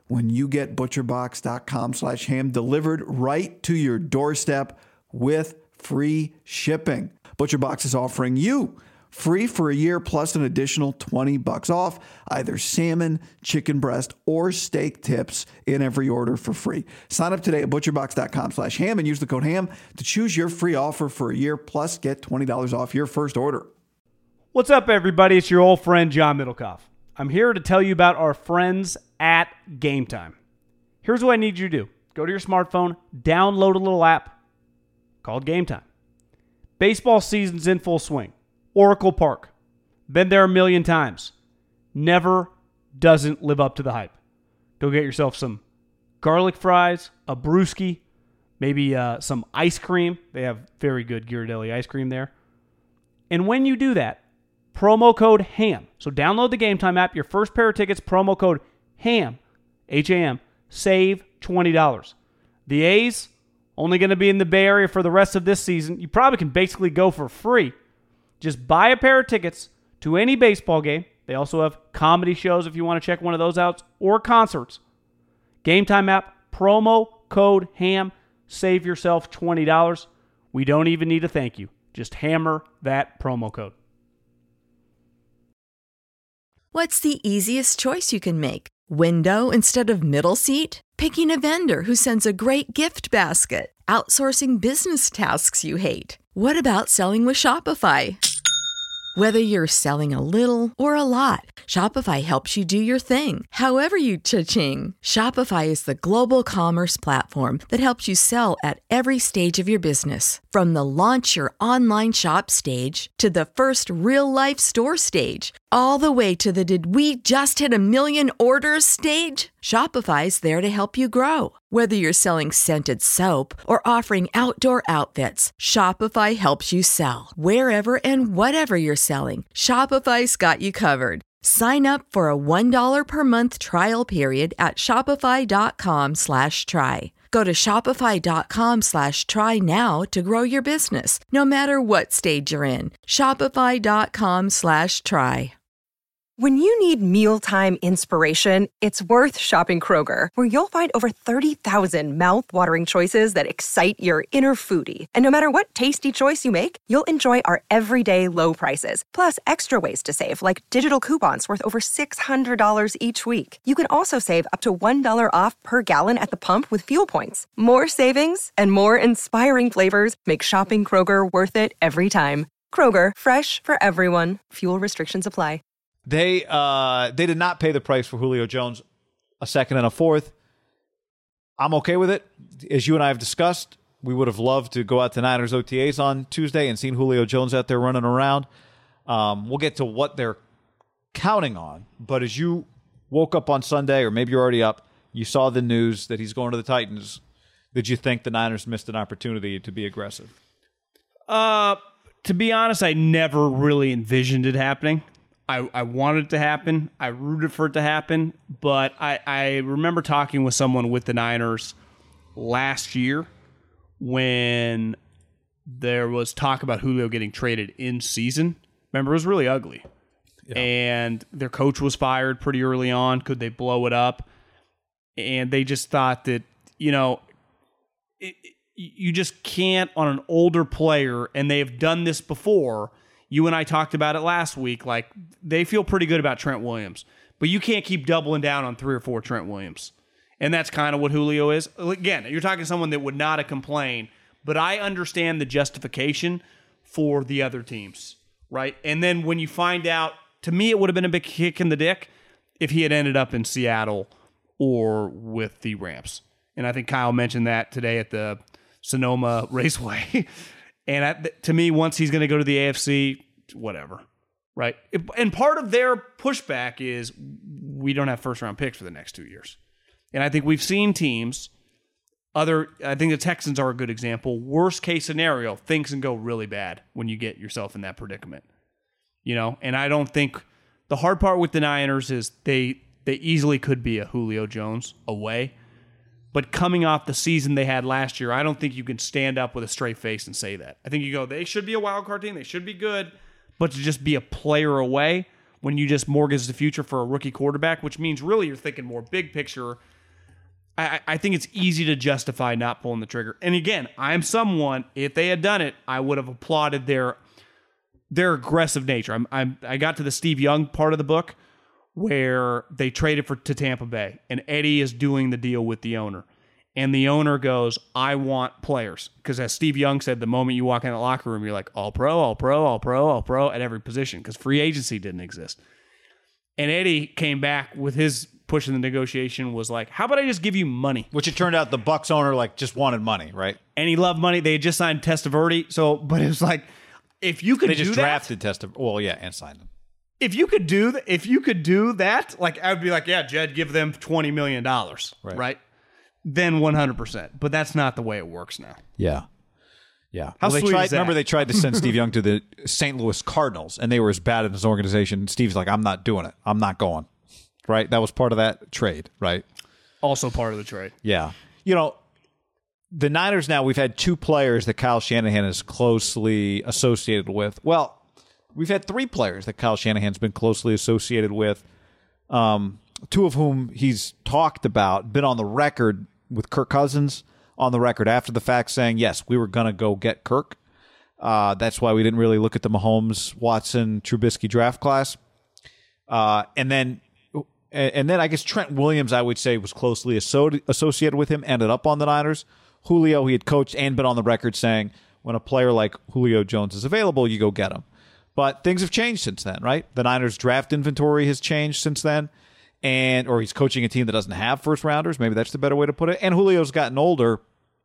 when you get butcherbox.com/ham delivered right to your doorstep with free shipping. ButcherBox is offering you free for a year plus an additional $20 off either salmon, chicken breast, or steak tips in every order for free. Sign up today at butcherbox.com/ham and use the code HAM to choose your free offer for a year plus get $20 off your first order. What's up, everybody? It's your old friend, John Middlecoff. I'm here to tell you about our friends at Game Time. Here's what I need you to do. Go to your smartphone, download a little app called Game Time. Baseball season's in full swing. Oracle Park. Been there a million times. Never doesn't live up to the hype. Go get yourself some garlic fries, a brewski, maybe some ice cream. They have very good Ghirardelli ice cream there. And when you do that, promo code HAM. So download the Game Time app. Your first pair of tickets, promo code HAM, H-A-M, save $20. The A's, only going to be in the Bay Area for the rest of this season. You probably can basically go for free. Just buy a pair of tickets to any baseball game. They also have comedy shows if you want to check one of those out, or concerts. Game Time app, promo code HAM, save yourself $20. We don't even need a thank you. Just hammer that promo code. What's the easiest choice you can make? Window instead of middle seat? Picking a vendor who sends a great gift basket? Outsourcing business tasks you hate? What about selling with Shopify? Whether you're selling a little or a lot, Shopify helps you do your thing, however you cha-ching. Shopify is the global commerce platform that helps you sell at every stage of your business. From the launch your online shop stage to the first real-life store stage, all the way to the did we just hit a million orders stage. Shopify's there to help you grow. Whether you're selling scented soap or offering outdoor outfits, Shopify helps you sell. Wherever and whatever you're selling, Shopify's got you covered. Sign up for a $1 per month trial period at shopify.com/try. Go to shopify.com/try now to grow your business, no matter what stage you're in. Shopify.com/try. When you need mealtime inspiration, it's worth shopping Kroger, where you'll find over 30,000 mouth-watering choices that excite your inner foodie. And no matter what tasty choice you make, you'll enjoy our everyday low prices, plus extra ways to save, like digital coupons worth over $600 each week. You can also save up to $1 off per gallon at the pump with fuel points. More savings and more inspiring flavors make shopping Kroger worth it every time. Kroger, fresh for everyone. Fuel restrictions apply. They did not pay the price for Julio Jones, a second and a fourth. I'm okay with it. As you and I have discussed, we would have loved to go out to Niners OTAs on Tuesday and seen Julio Jones out there running around. We'll get to what they're counting on. But as you woke up on Sunday, or maybe you're already up, you saw the news that he's going to the Titans. Did you think the Niners missed an opportunity to be aggressive? To be honest, I never really envisioned it happening. I wanted it to happen. I rooted for it to happen. But I remember talking with someone with the Niners last year when there was talk about Julio getting traded in season. Remember, it was really ugly. Yeah. And their coach was fired pretty early on. Could they blow it up? And they just thought that, you just can't on an older player, and they have done this before. You and I talked about it last week. Like, they feel pretty good about Trent Williams, but you can't keep doubling down on 3 or 4 Trent Williams. And that's kind of what Julio is. Again, you're talking to someone that would not have complained, but I understand the justification for the other teams, right? And then when you find out, to me, it would have been a big kick in the dick if he had ended up in Seattle or with the Rams. And I think Kyle mentioned that today at the Sonoma Raceway. And to me, once he's going to go to the AFC, whatever, right? And part of their pushback is we don't have first-round picks for the next 2 years. And I think we've seen teams, I think the Texans are a good example. Worst case scenario, things can go really bad when you get yourself in that predicament. And I don't think the hard part with the Niners is they easily could be a Julio Jones away. But coming off the season they had last year, I don't think you can stand up with a straight face and say that. I think you go, they should be a wild card team. They should be good. But to just be a player away, when you just mortgage the future for a rookie quarterback, which means really you're thinking more big picture. I think it's easy to justify not pulling the trigger. And again, I'm someone, if they had done it, I would have applauded their aggressive nature. I got to the Steve Young part of the book where they traded to Tampa Bay, and Eddie is doing the deal with the owner. And the owner goes, I want players. Because as Steve Young said, the moment you walk in the locker room, you're like, all pro, all pro, all pro, all pro at every position, because free agency didn't exist. And Eddie came back with his push in the negotiation was like, how about I just give you money? Which it turned out the Bucs owner just wanted money, right? And he loved money. They had just signed Testaverde. But it was like, if you could do that. They just drafted Testaverde. Well, yeah, and signed him. If you could do that, I would be like, yeah, Jed, give them $20 million, right? Then 100%. But that's not the way it works now. Yeah. Yeah. How sweet is that? Remember, they tried to send Steve Young to the St. Louis Cardinals, and they were as bad in his organization. Steve's like, I'm not doing it. I'm not going. Right? That was part of that trade, right? Also part of the trade. Yeah. The Niners now, we've had 2 players that Kyle Shanahan is closely associated with. Well, we've had 3 players that Kyle Shanahan's been closely associated with, 2 of whom he's talked about, been on the record with Kirk Cousins, on the record after the fact saying, yes, we were going to go get Kirk. That's why we didn't really look at the Mahomes, Watson, Trubisky draft class. And then I guess Trent Williams, I would say, was closely associated with him, ended up on the Niners. Julio, he had coached and been on the record saying, when a player like Julio Jones is available, you go get him. But things have changed since then, right? The Niners draft inventory has changed since then. Or he's coaching a team that doesn't have first rounders. Maybe that's the better way to put it. And Julio's gotten older.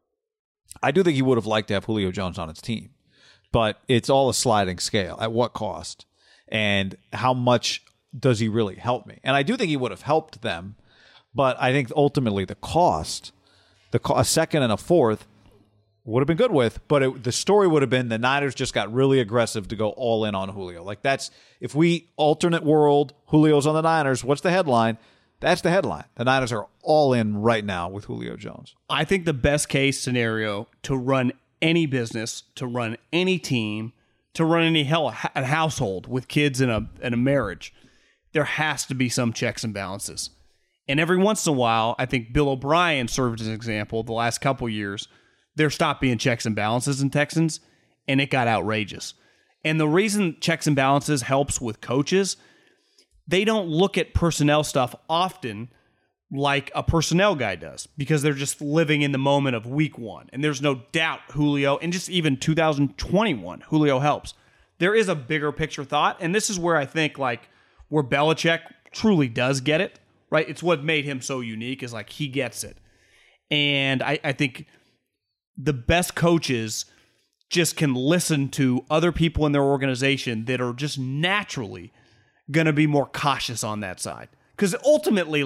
I do think he would have liked to have Julio Jones on his team. But it's all a sliding scale. At what cost? And how much does he really help me? And I do think he would have helped them. But I think ultimately the cost, a second and a fourth, would have been good with, but the story would have been the Niners just got really aggressive to go all in on Julio. If we alternate world, Julio's on the Niners, what's the headline? That's the headline. The Niners are all in right now with Julio Jones. I think the best case scenario to run any business, to run any team, to run any a household with kids in a marriage, there has to be some checks and balances. And every once in a while, I think Bill O'Brien served as an example the last couple years. There stopped being checks and balances in Texans, and it got outrageous. And the reason checks and balances helps with coaches, they don't look at personnel stuff often like a personnel guy does because they're just living in the moment of week 1. And there's no doubt Julio, and just even 2021, Julio helps. There is a bigger picture thought, and this is where I think where Belichick truly does get it, right? It's what made him so unique is he gets it. And I think the best coaches just can listen to other people in their organization that are just naturally going to be more cautious on that side. Because ultimately,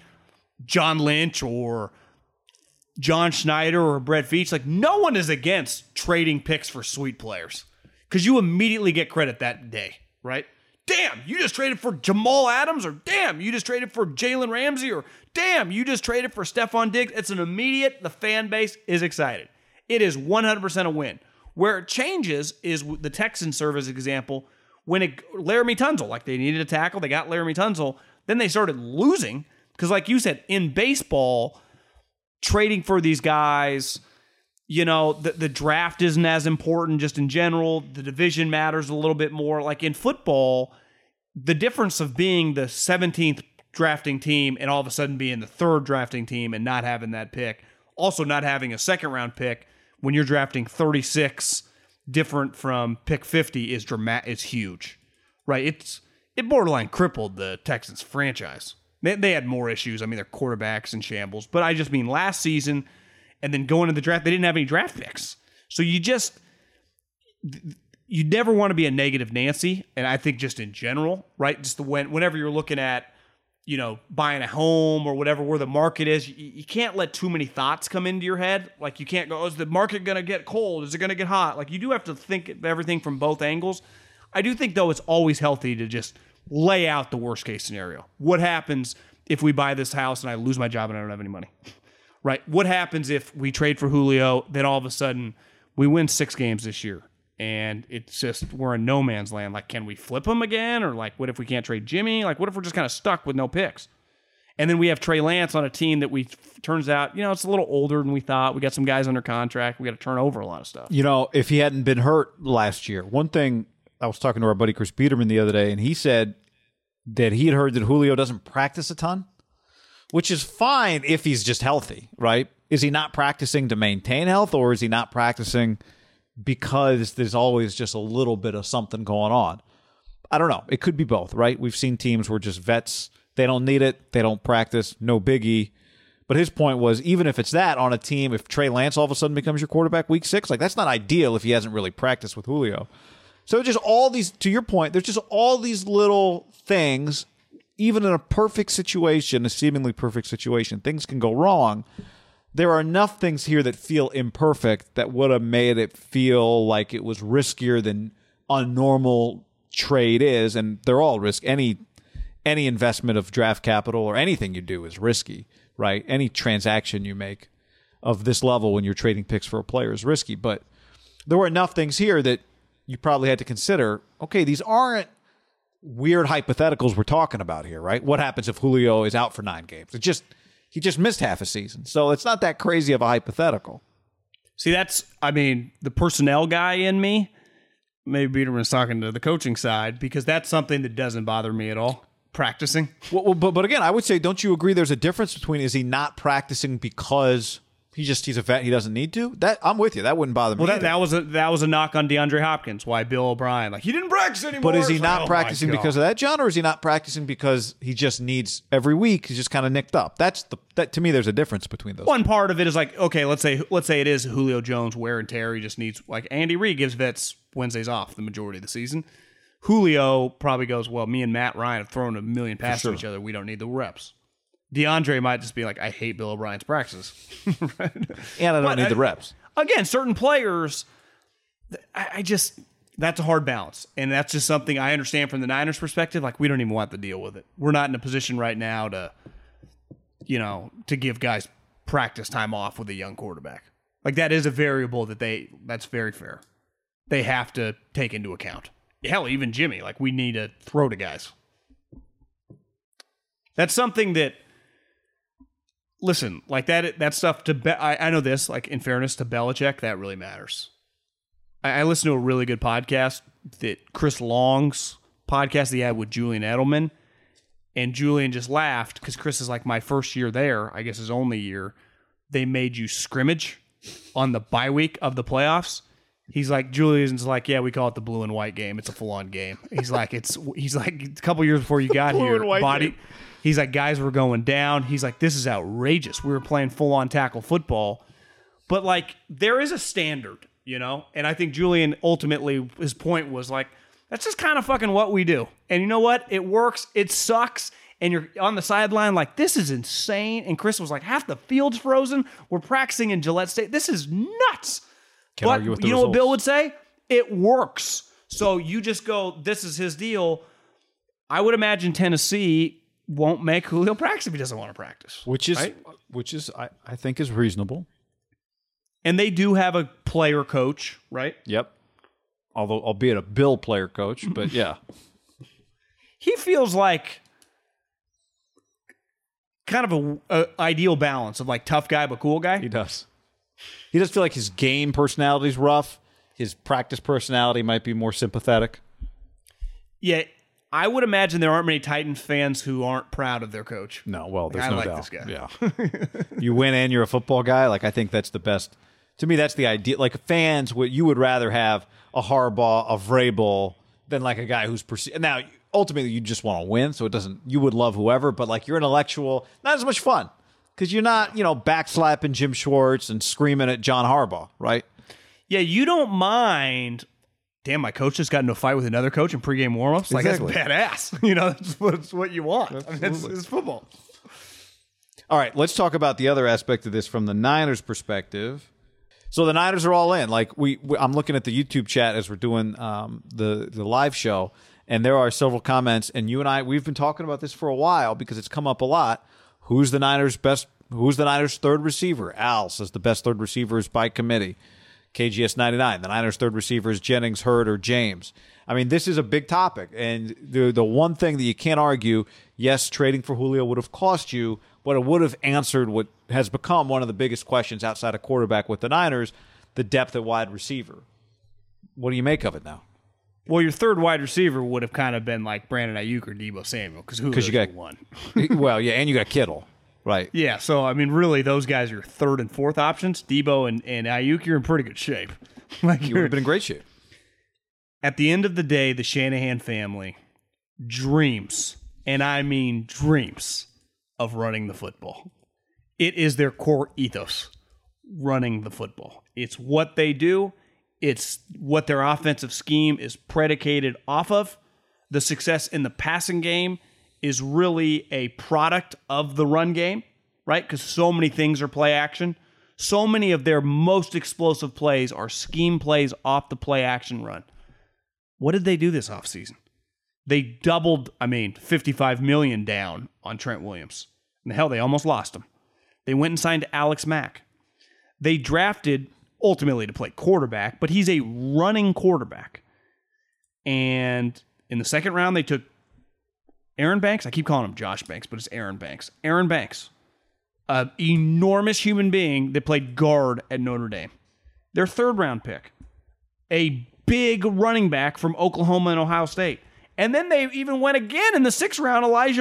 John Lynch or John Schneider or Brett Veach, no one is against trading picks for sweet players. Because you immediately get credit that day, right? Damn, you just traded for Jamal Adams, or damn, you just traded for Jalen Ramsey, or damn, you just traded for Stephon Diggs. It's an immediate, the fan base is excited. It is 100% a win. Where it changes is the Texans serve as an example. When Laramie Tunsil, they needed a tackle, they got Laramie Tunsil, then they started losing. Because like you said, in baseball, trading for these guys, the draft isn't as important just in general. The division matters a little bit more. In football, the difference of being the 17th drafting team and all of a sudden being the 3rd drafting team and not having that pick, also not having a 2nd round pick when you're drafting 36 different from pick 50 is huge, right? It borderline crippled the Texans franchise. They had more issues. I mean, their quarterback's in shambles, but I just mean last season and then going to the draft, they didn't have any draft picks. So you never want to be a negative Nancy. And I think just in general, right? Just whenever you're looking at, buying a home or whatever, where the market is, you can't let too many thoughts come into your head. You can't go, is the market going to get cold? Is it going to get hot? You do have to think of everything from both angles. I do think, though, it's always healthy to just lay out the worst case scenario. What happens if we buy this house and I lose my job and I don't have any money? Right? What happens if we trade for Julio, then all of a sudden we win 6 games this year and it's just we're in no man's land. Like, can we flip him again? Or like, what if we can't trade Jimmy? Like, what if we're just kind of stuck with no picks? And then we have Trey Lance on a team that turns out, it's a little older than we thought. We got some guys under contract. We got to turn over a lot of stuff. If he hadn't been hurt last year, one thing, I was talking to our buddy Chris Peterman the other day, and he said that he had heard that Julio doesn't practice a ton, which is fine if he's just healthy, right? Is he not practicing to maintain health, or is he not practicing because there's always just a little bit of something going on? I don't know. It could be both, right? We've seen teams where just vets, they don't need it, they don't practice, no biggie. But his point was, even if it's that on a team, if Trey Lance all of a sudden becomes your quarterback week 6, like that's not ideal if he hasn't really practiced with Julio. So just all these, to your point, there's just all these little things, even in a perfect situation, a seemingly perfect situation, things can go wrong. There are enough things here that feel imperfect that would have made it feel like it was riskier than a normal trade is, and they're all risk. Any investment of draft capital or anything you do is risky, right? Any transaction you make of this level when you're trading picks for a player is risky. But there were enough things here that you probably had to consider, okay, these aren't weird hypotheticals we're talking about here, right? What happens if Julio is out for 9 games? He just missed half a season. So it's not that crazy of a hypothetical. See, the personnel guy in me, maybe Biederman's talking to the coaching side, because that's something that doesn't bother me at all. Practicing. Well, but again, I would say, don't you agree there's a difference between, is he not practicing because he's a vet, he doesn't need to? That I'm with you. That wouldn't bother me. Well, that was a knock on DeAndre Hopkins. Why Bill O'Brien, he didn't practice anymore. But is he not practicing because of that, John, or is he not practicing because he just needs every week? He's just kind of nicked up. That to me, there's a difference between those. One part of it is okay, let's say it is Julio Jones wear and tear. He just needs, Andy Reid gives vets Wednesdays off the majority of the season. Julio probably goes, well, me and Matt Ryan have thrown a million passes to each other. We don't need the reps. DeAndre might just be like, I hate Bill O'Brien's practices. Right? And I don't need the reps. Again, certain players, that's a hard balance. And that's just something I understand from the Niners' perspective. We don't even want to deal with it. We're not in a position right now to give guys practice time off with a young quarterback. That is a variable that's very fair. They have to take into account. Hell, even Jimmy, we need to throw to guys. That's something that, listen, that stuff, I know this, in fairness to Belichick, that really matters. I listened to a really good podcast, that Chris Long's podcast that he had with Julian Edelman, and Julian just laughed because Chris is my first year there, I guess his only year, they made you scrimmage on the bye week of the playoffs. He's Julian's yeah, we call it the blue and white game. It's a full-on game. He's he's a couple years before you got here, game. He's guys were going down. He's this is outrageous. We were playing full-on tackle football. But there is a standard, And I think Julian ultimately, his point was that's just kind of fucking what we do. And you know what? It works. It sucks. And you're on the sideline this is insane. And Chris was half the field's frozen. We're practicing in Gillette State. This is nuts. Can't argue with the results. What Bill would say? It works. So you just go, this is his deal. I would imagine Tennessee won't make Julio practice if he doesn't want to practice. Which is I think is reasonable. And they do have a player coach, right? Yep. Although, albeit a Bill player coach, but yeah. He feels kind of a ideal balance of tough guy but cool guy. He does. He does feel like his game personality is rough. His practice personality might be more sympathetic. Yeah, I would imagine there aren't many Titans fans who aren't proud of their coach. No, well, there's no doubt. This guy. Yeah. You win and you're a football guy. I think that's the best. To me, that's the idea. Fans, you would rather have a Harbaugh, a Vrabel, than a guy who's perceived. Now, ultimately, you just want to win, so it doesn't. You would love whoever, but you're intellectual, not as much fun. Because you're not, backslapping Jim Schwartz and screaming at John Harbaugh, right? Yeah, you don't mind. Damn, my coach just got into a fight with another coach in pregame warmups. Exactly. That's badass. That's what you want. It's football. All right, let's talk about the other aspect of this from the Niners' perspective. So the Niners are all in. I'm looking at the YouTube chat as we're doing the live show, and there are several comments. And you and I, we've been talking about this for a while because it's come up a lot. Who's the Niners' third receiver? Al says the best third receiver is by committee. KGS 99. The Niners' third receiver is Jennings, Hurd, or James. I mean, this is a big topic. And the one thing that you can't argue, yes, trading for Julio would have cost you, but it would have answered what has become one of the biggest questions outside of quarterback with the Niners, the depth at wide receiver. What do you make of it now? Well, your third wide receiver would have kind of been like Brandon Ayuk or Deebo Samuel because Julio's you got one. Well, yeah, and you got Kittle. Right. Yeah, so, I mean, really, those guys are third and fourth options. Debo and Ayuk, you're in pretty good shape. You would have been in great shape. At the end of the day, the Shanahan family dreams, and I mean dreams, of running the football. It is their core ethos, running the football. It's what they do. It's what their offensive scheme is predicated off of. The success in the passing game is really a product of the run game, right? Because so many things are play action. So many of their most explosive plays are scheme plays off the play action run. What did they do this offseason? They doubled, $55 million down on Trent Williams. And hell, they almost lost him. They went and signed Alex Mack. They drafted, ultimately to play quarterback, but he's a running quarterback. And in the second round, they took Aaron Banks. I keep calling him Josh Banks, but it's Aaron Banks. Aaron Banks, an enormous human being that played guard at Notre Dame. Their third round pick, a big running back from Oklahoma and Ohio State. And then they even went again in the sixth round, Elijah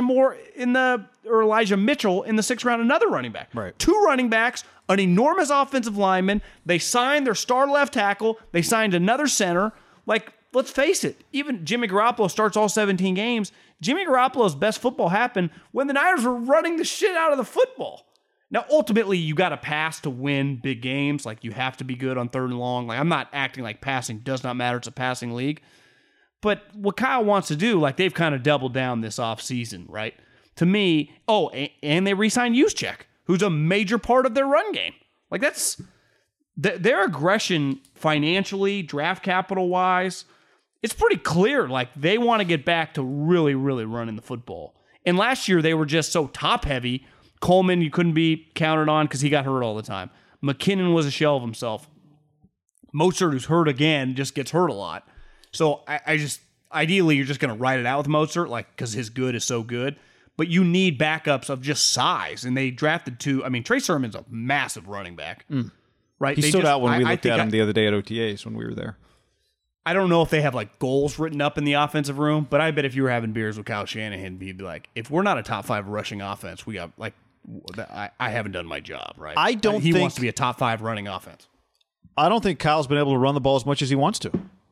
Mitchell in the sixth round, another running back. Right. Two running backs, an enormous offensive lineman. They signed their star left tackle. They signed another center. Like, let's face it, even Jimmy Garoppolo starts all 17 games. Jimmy Garoppolo's best football happened when the Niners were running the shit out of the football. Now, ultimately, you got to pass to win big games. Like, you have to be good on third and long. Like, I'm not acting like passing does not matter. It's a passing league. But what Kyle wants to do, like, they've kind of doubled down this offseason, right? To me, and they re-signed Juszczyk, who's a major part of their run game. Like, that's their aggression financially, draft capital-wise, it's pretty clear. Like, they want to get back to really, really running the football. And last year, they were just so top-heavy. Coleman, you couldn't be counted on because he got hurt all the time. McKinnon was a shell of himself. Mostert, who's hurt again, just gets hurt a lot. So I just, ideally, you're just going to ride it out with Mostert, like, because his good is so good. But you need backups of just size. And they drafted two. Trey Sermon's a massive running back. Right? He stood out when we looked at him the other day at OTAs when we were there. I don't know if they have, like, goals written up in the offensive room, but I bet if you were having beers with Kyle Shanahan, he'd be like, if we're not a top 5 rushing offense, we got, like, I haven't done my job, right? He wants to be a top 5 running offense. I don't think Kyle's been able to run the ball as much as he wants to.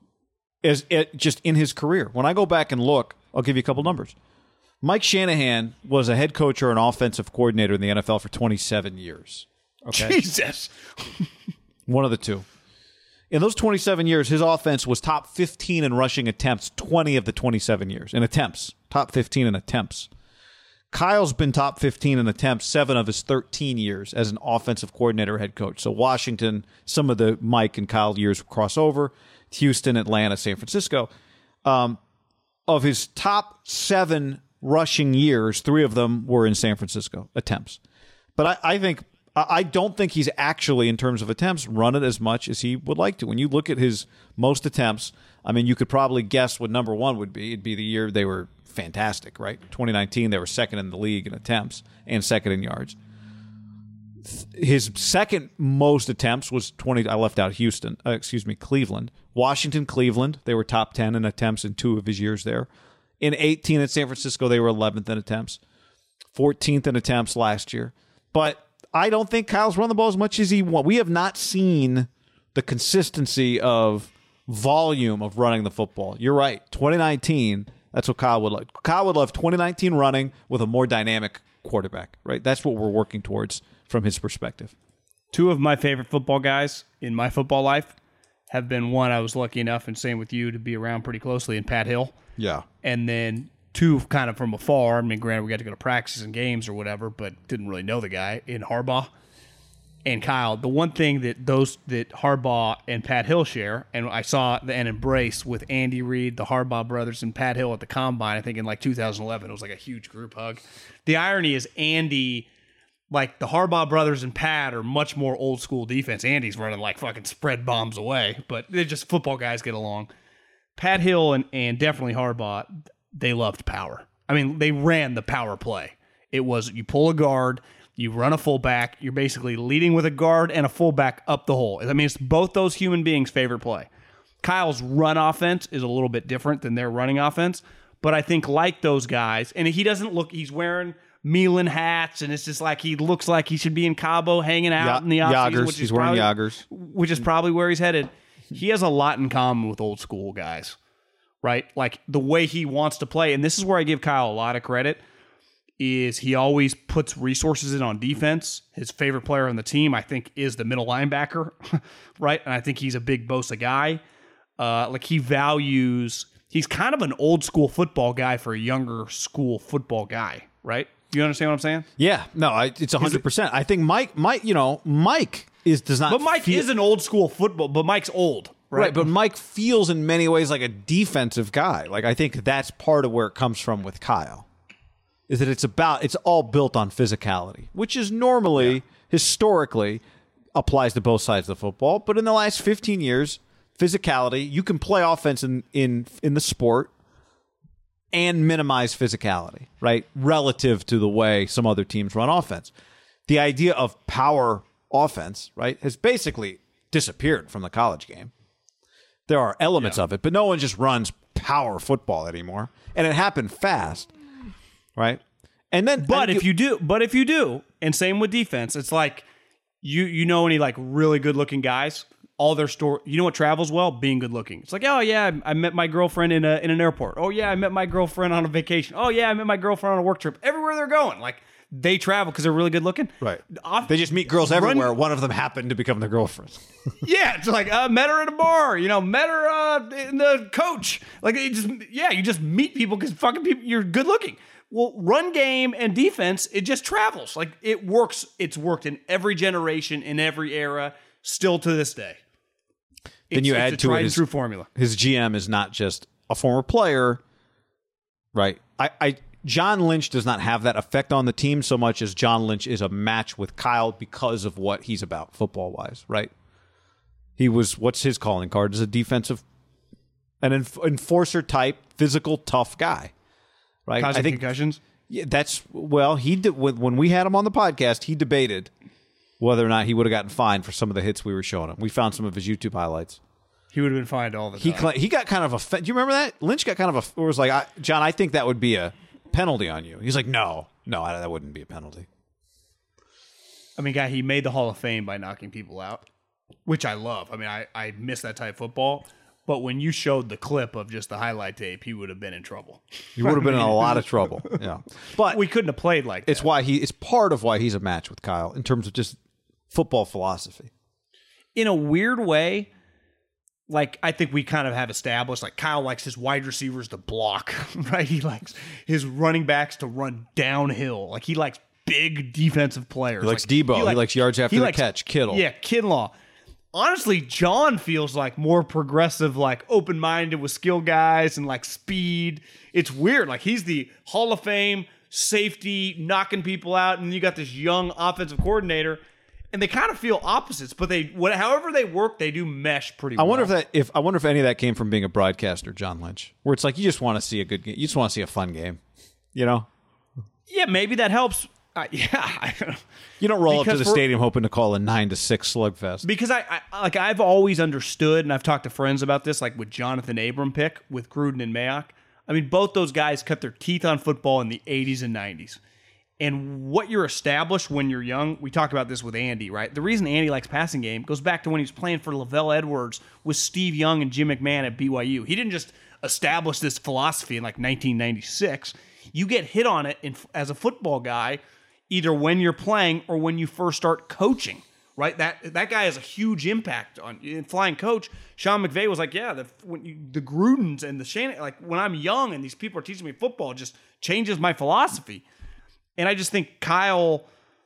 Just in his career. When I go back and look, I'll give you a couple numbers. Mike Shanahan was a head coach or an offensive coordinator in the NFL for 27 years. Okay? Jesus. One of the two. In those 27 years, his offense was top 15 in rushing attempts 20 of the 27 years. In attempts. Top 15 in attempts. Kyle's been top 15 in attempts 7 of his 13 years as an offensive coordinator head coach. So Washington, some of the Mike and Kyle years cross over. Houston, Atlanta, San Francisco. Of his top 7 rushing years, 3 of them were in San Francisco attempts. But I don't think he's actually, in terms of attempts, run it as much as he would like to. When you look at his most attempts, you could probably guess what number 1 would be. It'd be the year they were fantastic, right? 2019, they were second in the league in attempts and second in yards. His second most attempts was 20. I left out Cleveland. Washington, Cleveland. They were top 10 in attempts in 2 of his years there. In 18 at San Francisco, they were 11th in attempts. 14th in attempts last year. But I don't think Kyle's run the ball as much as he wants. We have not seen the consistency of volume of running the football. You're right. 2019, that's what Kyle would like. Kyle would love 2019 running with a more dynamic quarterback, right? That's what we're working towards from his perspective. 2 of my favorite football guys in my football life have been one I was lucky enough, and same with you, to be around pretty closely, in Pat Hill. Yeah. And then 2 kind of from afar. Granted, we got to go to practices and games or whatever, but didn't really know the guy, in Harbaugh and Kyle. The one thing that Harbaugh and Pat Hill share, and I saw an embrace with Andy Reid, the Harbaugh brothers, and Pat Hill at the Combine, I think in like 2011. It was like a huge group hug. The irony is Andy Like the Harbaugh brothers and Pat are much more old school defense. Andy's running like fucking spread bombs away, but they're just football guys get along. Pat Hill and definitely Harbaugh, they loved power. I mean, they ran the power play. It was you pull a guard, you run a fullback, you're basically leading with a guard and a fullback up the hole. I mean, it's both those human beings' favorite play. Kyle's run offense is a little bit different than their running offense, but I think like those guys, and he doesn't look, he's wearing Milan hats, and it's just like he looks like he should be in Cabo hanging out in the offseason. He's wearing Yoggers. Which is probably where he's headed. He has a lot in common with old school guys, right? Like the way he wants to play, and this is where I give Kyle a lot of credit, is he always puts resources in on defense. His favorite player on the team, I think, is the middle linebacker, right? And I think he's a big Bosa guy. Like he values, he's kind of an old school football guy for a younger school football guy, right? You understand what I'm saying? Yeah, no, it's 100%. I think Mike does not. But Mike is an old school football, but Mike's old, right? But Mike feels in many ways like a defensive guy. Like I think that's part of where it comes from with Kyle, is that it's all built on physicality, which is normally historically applies to both sides of the football. But in the last 15 years, physicality, you can play offense in the sport and minimize physicality, right? Relative to the way some other teams run offense. The idea of power offense, right, has basically disappeared from the college game. There are elements of it, but no one just runs power football anymore. And it happened fast, right? And then if you do, and same with defense, it's like you know any like really good looking guys, all their story, you know what travels well? Being good looking. It's like, oh yeah, I met my girlfriend in an airport. Oh yeah, I met my girlfriend on a vacation. Oh yeah, I met my girlfriend on a work trip. Everywhere they're going, like they travel because they're really good looking. Right. They just meet girls everywhere. One of them happened to become their girlfriend. Yeah, it's like met her at a bar. Met her in the coach. Like you just meet people because fucking people. You're good looking. Well, run game and defense, it just travels. Like it works. It's worked in every generation, in every era, still to this day. Then you add to it his true formula. His GM is not just a former player, right? John Lynch does not have that effect on the team so much as John Lynch is a match with Kyle because of what he's about football-wise, right? He was, what's his calling card? Is a defensive, an enforcer type, physical, tough guy, right? I think concussions. Yeah, he did when we had him on the podcast. He debated whether or not he would have gotten fined for some of the hits we were showing him. We found some of his YouTube highlights. He would have been fined all the time. He got kind of do you remember that? Lynch got kind of was like, John, I think that would be a penalty on you. He's like, no, that wouldn't be a penalty. I mean, he made the Hall of Fame by knocking people out, which I love. I mean, I miss that type of football. But when you showed the clip of just the highlight tape, he would have been in trouble. He would have been in a lot of trouble. Yeah, but we couldn't have played like that. It's part of why he's a match with Kyle in terms of just football philosophy. In a weird way, like I think we kind of have established, like Kyle likes his wide receivers to block, right? He likes his running backs to run downhill. Like he likes big defensive players. He likes Debo. He likes yards after the catch. Kittle. Yeah, Kinlaw. Honestly, John feels like more progressive, like open-minded with skill guys and like speed. It's weird. Like he's the Hall of Fame safety, knocking people out, and you got this young offensive coordinator, and they kind of feel opposites. But however they work, they do mesh pretty well. I wonder if any of that came from being a broadcaster, John Lynch, where it's like you just want to see a good game, you just want to see a fun game, you know? Yeah, maybe that helps. You don't roll up to the stadium hoping to call a 9-6 slugfest. Because I've always understood, and I've talked to friends about this, like with Jonathan Abram pick with Gruden and Mayock. I mean, both those guys cut their teeth on football in the 80s and 90s. And what you're established when you're young, we talked about this with Andy, right? The reason Andy likes passing game goes back to when he was playing for Lavelle Edwards with Steve Young and Jim McMahon at BYU. He didn't just establish this philosophy in like 1996. You get hit on it as a football guy either when you're playing or when you first start coaching, right? That guy has a huge impact on you. Flying coach, Sean McVay was like, the Grudens and the Shannon, like when I'm young and these people are teaching me football, it just changes my philosophy. And I just think Kyle,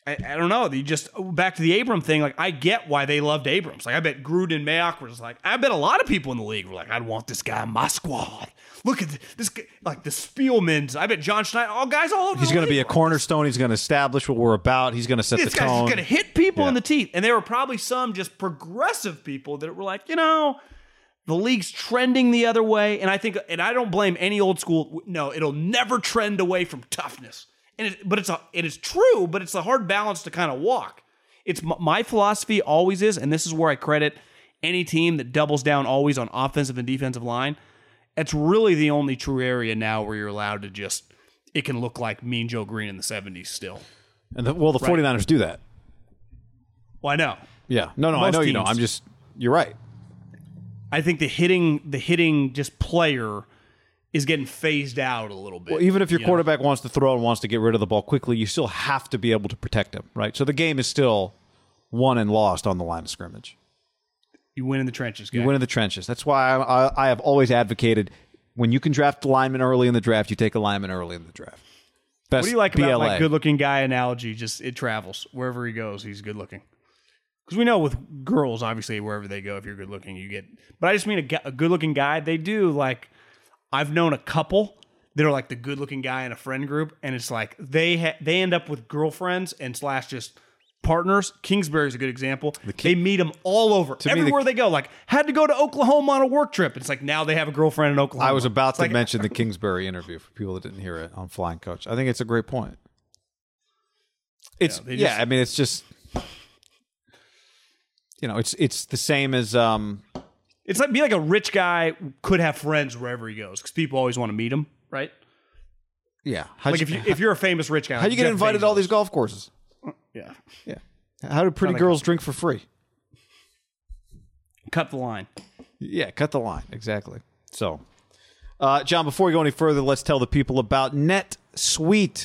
I don't know. You just back to the Abram thing. Like, I get why they loved Abrams. Like, I bet Gruden and Mayock were just like, I bet a lot of people in the league were like, I'd want this guy on my squad. Look at this guy, like the Spielmans. I bet John Schneider, all guys all over. He's going to be a cornerstone. He's going to establish what we're about. He's going to set the tone. This guy's just going to hit people in the teeth. And there were probably some just progressive people that were like, the league's trending the other way. And I think, and I don't blame any old school. No, it'll never trend away from toughness. It is true, but it's a hard balance to kind of walk. It's my philosophy always is, and this is where I credit any team that doubles down always on offensive and defensive line. It's really the only true area now where you're allowed to it can look like Mean Joe Green in the 70s still. And the 49ers do that. Well, I know. Yeah. No, I know teams. you know. You're right. I think the hitting just player is getting phased out a little bit. Well, even if your quarterback wants to throw and wants to get rid of the ball quickly, you still have to be able to protect him, right? So the game is still won and lost on the line of scrimmage. You win in the trenches, guys. You win in the trenches. That's why I have always advocated when you can draft a lineman early in the draft, you take a lineman early in the draft. Best what do you like BLA. about my good-looking guy analogy? Just it travels. Wherever he goes, he's good-looking. Because we know with girls, obviously, wherever they go, if you're good-looking, you get... But I just mean a good-looking guy. They do, like... I've known a couple that are like the good-looking guy in a friend group, and it's like they end up with girlfriends and / just partners. Kingsbury's a good example. They meet them all over, everywhere they go. Like, had to go to Oklahoma on a work trip. It's like now they have a girlfriend in Oklahoma. I was about to mention the Kingsbury interview for people that didn't hear it on Flying Coach. I think it's a great point. It's it's just it's the same as It's like be like a rich guy could have friends wherever he goes because people always want to meet him, right? Yeah. If you're a famous rich guy, how do you get invited to all these golf courses? Yeah. How do pretty girls drink for free? Cut the line. Yeah, cut the line. Exactly. So, John, before we go any further, let's tell the people about NetSuite.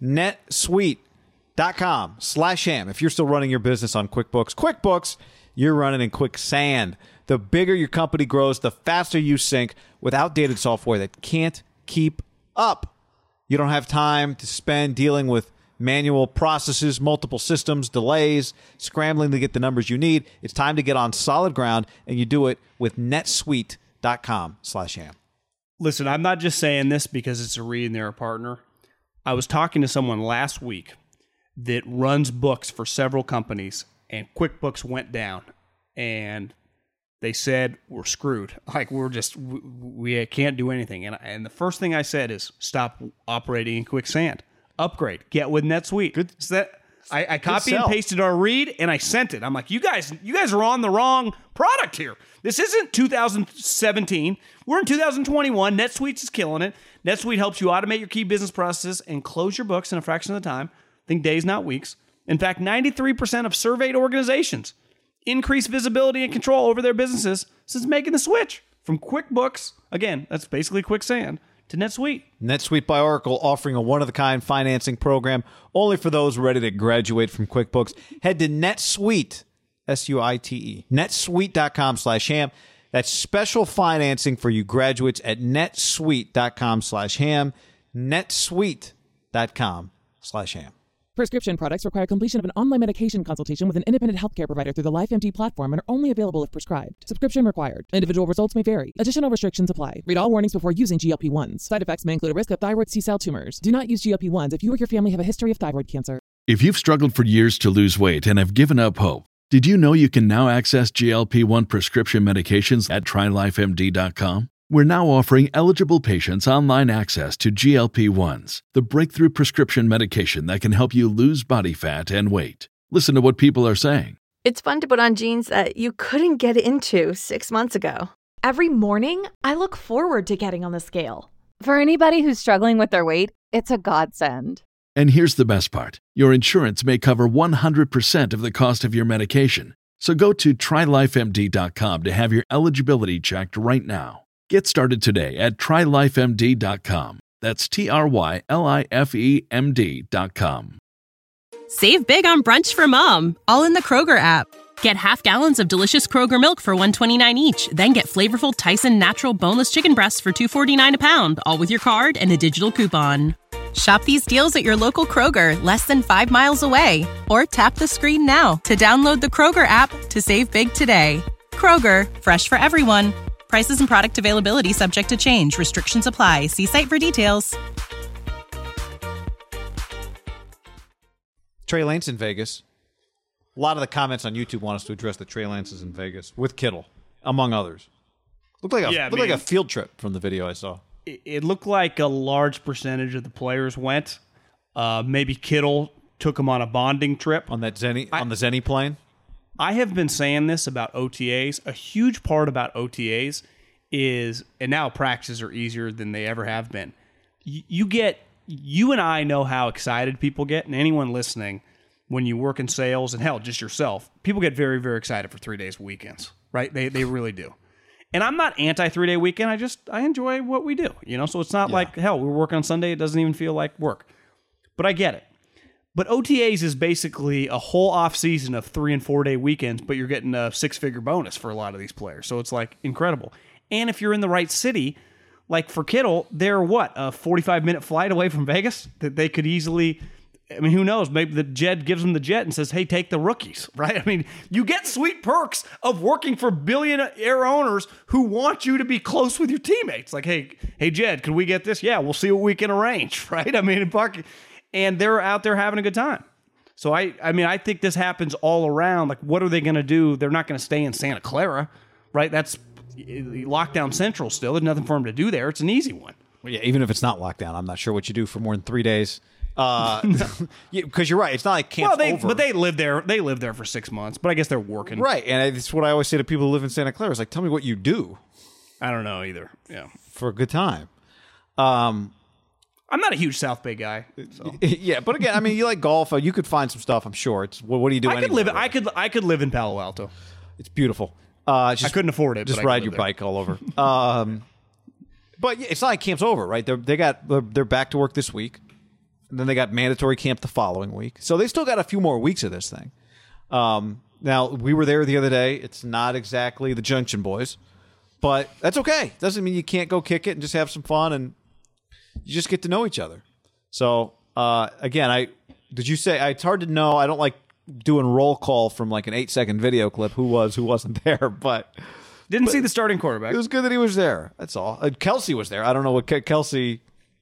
NetSuite.com/ham. If you're still running your business on QuickBooks, you're running in quicksand. The bigger your company grows, the faster you sync with outdated software that can't keep up. You don't have time to spend dealing with manual processes, multiple systems, delays, scrambling to get the numbers you need. It's time to get on solid ground, and you do it with netsuite.com/ham. Listen, I'm not just saying this because it's a read and they're a partner. I was talking to someone last week that runs books for several companies, and QuickBooks went down, and they said, we're screwed. Like, we can't do anything. And the first thing I said is, stop operating in quicksand. Upgrade. Get with NetSuite. Good. So that I copied and pasted our read, and I sent it. I'm like, you guys are on the wrong product here. This isn't 2017. We're in 2021. NetSuite is killing it. NetSuite helps you automate your key business processes and close your books in a fraction of the time. Think days, not weeks. In fact, 93% of surveyed organizations increase visibility and control over their businesses since making the switch from QuickBooks, again, that's basically quicksand, to NetSuite. NetSuite by Oracle, offering a one-of-a-kind financing program only for those ready to graduate from QuickBooks. Head to NetSuite, SUITE, netsuite.com/ham. That's special financing for you graduates at netsuite.com/ham, netsuite.com/ham. Prescription products require completion of an online medication consultation with an independent healthcare provider through the LifeMD platform and are only available if prescribed. Subscription required. Individual results may vary. Additional restrictions apply. Read all warnings before using GLP-1s. Side effects may include a risk of thyroid C-cell tumors. Do not use GLP-1s if you or your family have a history of thyroid cancer. If you've struggled for years to lose weight and have given up hope, did you know you can now access GLP-1 prescription medications at TryLifeMD.com? We're now offering eligible patients online access to GLP-1s, the breakthrough prescription medication that can help you lose body fat and weight. Listen to what people are saying. It's fun to put on jeans that you couldn't get into 6 months ago. Every morning, I look forward to getting on the scale. For anybody who's struggling with their weight, it's a godsend. And here's the best part. Your insurance may cover 100% of the cost of your medication. So go to TryLifeMD.com to have your eligibility checked right now. Get started today at TryLifeMD.com. That's TryLifeMD.com. Save big on brunch for mom, all in the Kroger app. Get half gallons of delicious Kroger milk for $1.29 each. Then get flavorful Tyson natural boneless chicken breasts for $2.49 a pound, all with your card and a digital coupon. Shop these deals at your local Kroger, less than 5 miles away. Or tap the screen now to download the Kroger app to save big today. Kroger, fresh for everyone. Prices and product availability subject to change. Restrictions apply. See site for details. Trey Lance in Vegas. A lot of the comments on YouTube want us to address the Trey Lances in Vegas with Kittle, among others. Looked like a field trip from the video I saw. It looked like a large percentage of the players went. Maybe Kittle took him on a bonding trip. On that on the Zenny plane? I have been saying this about OTAs. A huge part about OTAs is, and now practices are easier than they ever have been. You and I know how excited people get, and anyone listening, when you work in sales, and hell, just yourself, people get very, very excited for 3 days weekends, right? They really do. And I'm not anti 3-day weekend. I enjoy what we do, So it's not like, hell, we're working on Sunday. It doesn't even feel like work. But I get it. But OTAs is basically a whole off season of 3 and 4 day weekends, but you're getting a 6-figure bonus for a lot of these players. So it's like incredible. And if you're in the right city, like for Kittle, they're a 45-minute flight away from Vegas that they could easily. I mean, who knows? Maybe the Jed gives them the jet and says, hey, take the rookies, right? I mean, you get sweet perks of working for billionaire owners who want you to be close with your teammates. Like, hey, Jed, can we get this? Yeah, we'll see what we can arrange, right? I mean, and they're out there having a good time. So, I think this happens all around. Like, what are they going to do? They're not going to stay in Santa Clara, right? That's lockdown central still. There's nothing for them to do there. It's an easy one. Well, yeah, even if it's not lockdown, I'm not sure what you do for more than 3 days. Because you're right, it's not like camp's over. But they live there. They live there for 6 months. But I guess they're working, right? And it's what I always say to people who live in Santa Clara. It's like, tell me what you do. I don't know either. Yeah, for a good time. I'm not a huge South Bay guy. So. Yeah, but again, I mean, you like golf. You could find some stuff. I'm sure. It's what do you do? I could live in Palo Alto. It's beautiful. I couldn't afford it. Just ride your bike all over. But yeah, it's not like camp's over, right? They're back to work this week. And then they got mandatory camp the following week. So they still got a few more weeks of this thing. Now, we were there the other day. It's not exactly the Junction Boys, but that's okay. Doesn't mean you can't go kick it and just have some fun, and you just get to know each other. So, again, did you say, it's hard to know. I don't like doing roll call from like an 8-second video clip, who wasn't there, but... Didn't see the starting quarterback. It was good that he was there. That's all. Kelsey was there. I don't know what Kelsey...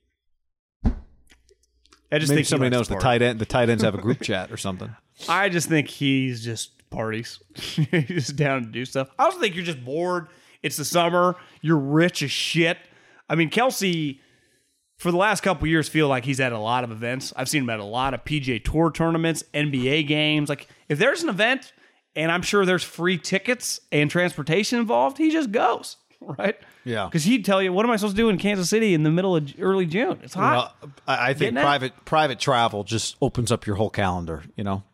I just think somebody knows the tight ends have a group chat or something. I just think he's just parties. He's just down to do stuff. I also think you're just bored. It's the summer. You're rich as shit. I mean, Kelsey, for the last couple of years, feel like he's at a lot of events. I've seen him at a lot of PGA Tour tournaments, NBA games. Like, if there's an event, and I'm sure there's free tickets and transportation involved, he just goes, right? Yeah. Because he'd tell you, what am I supposed to do in Kansas City in the middle of early June? It's hot. Well, I think private travel just opens up your whole calendar, You don't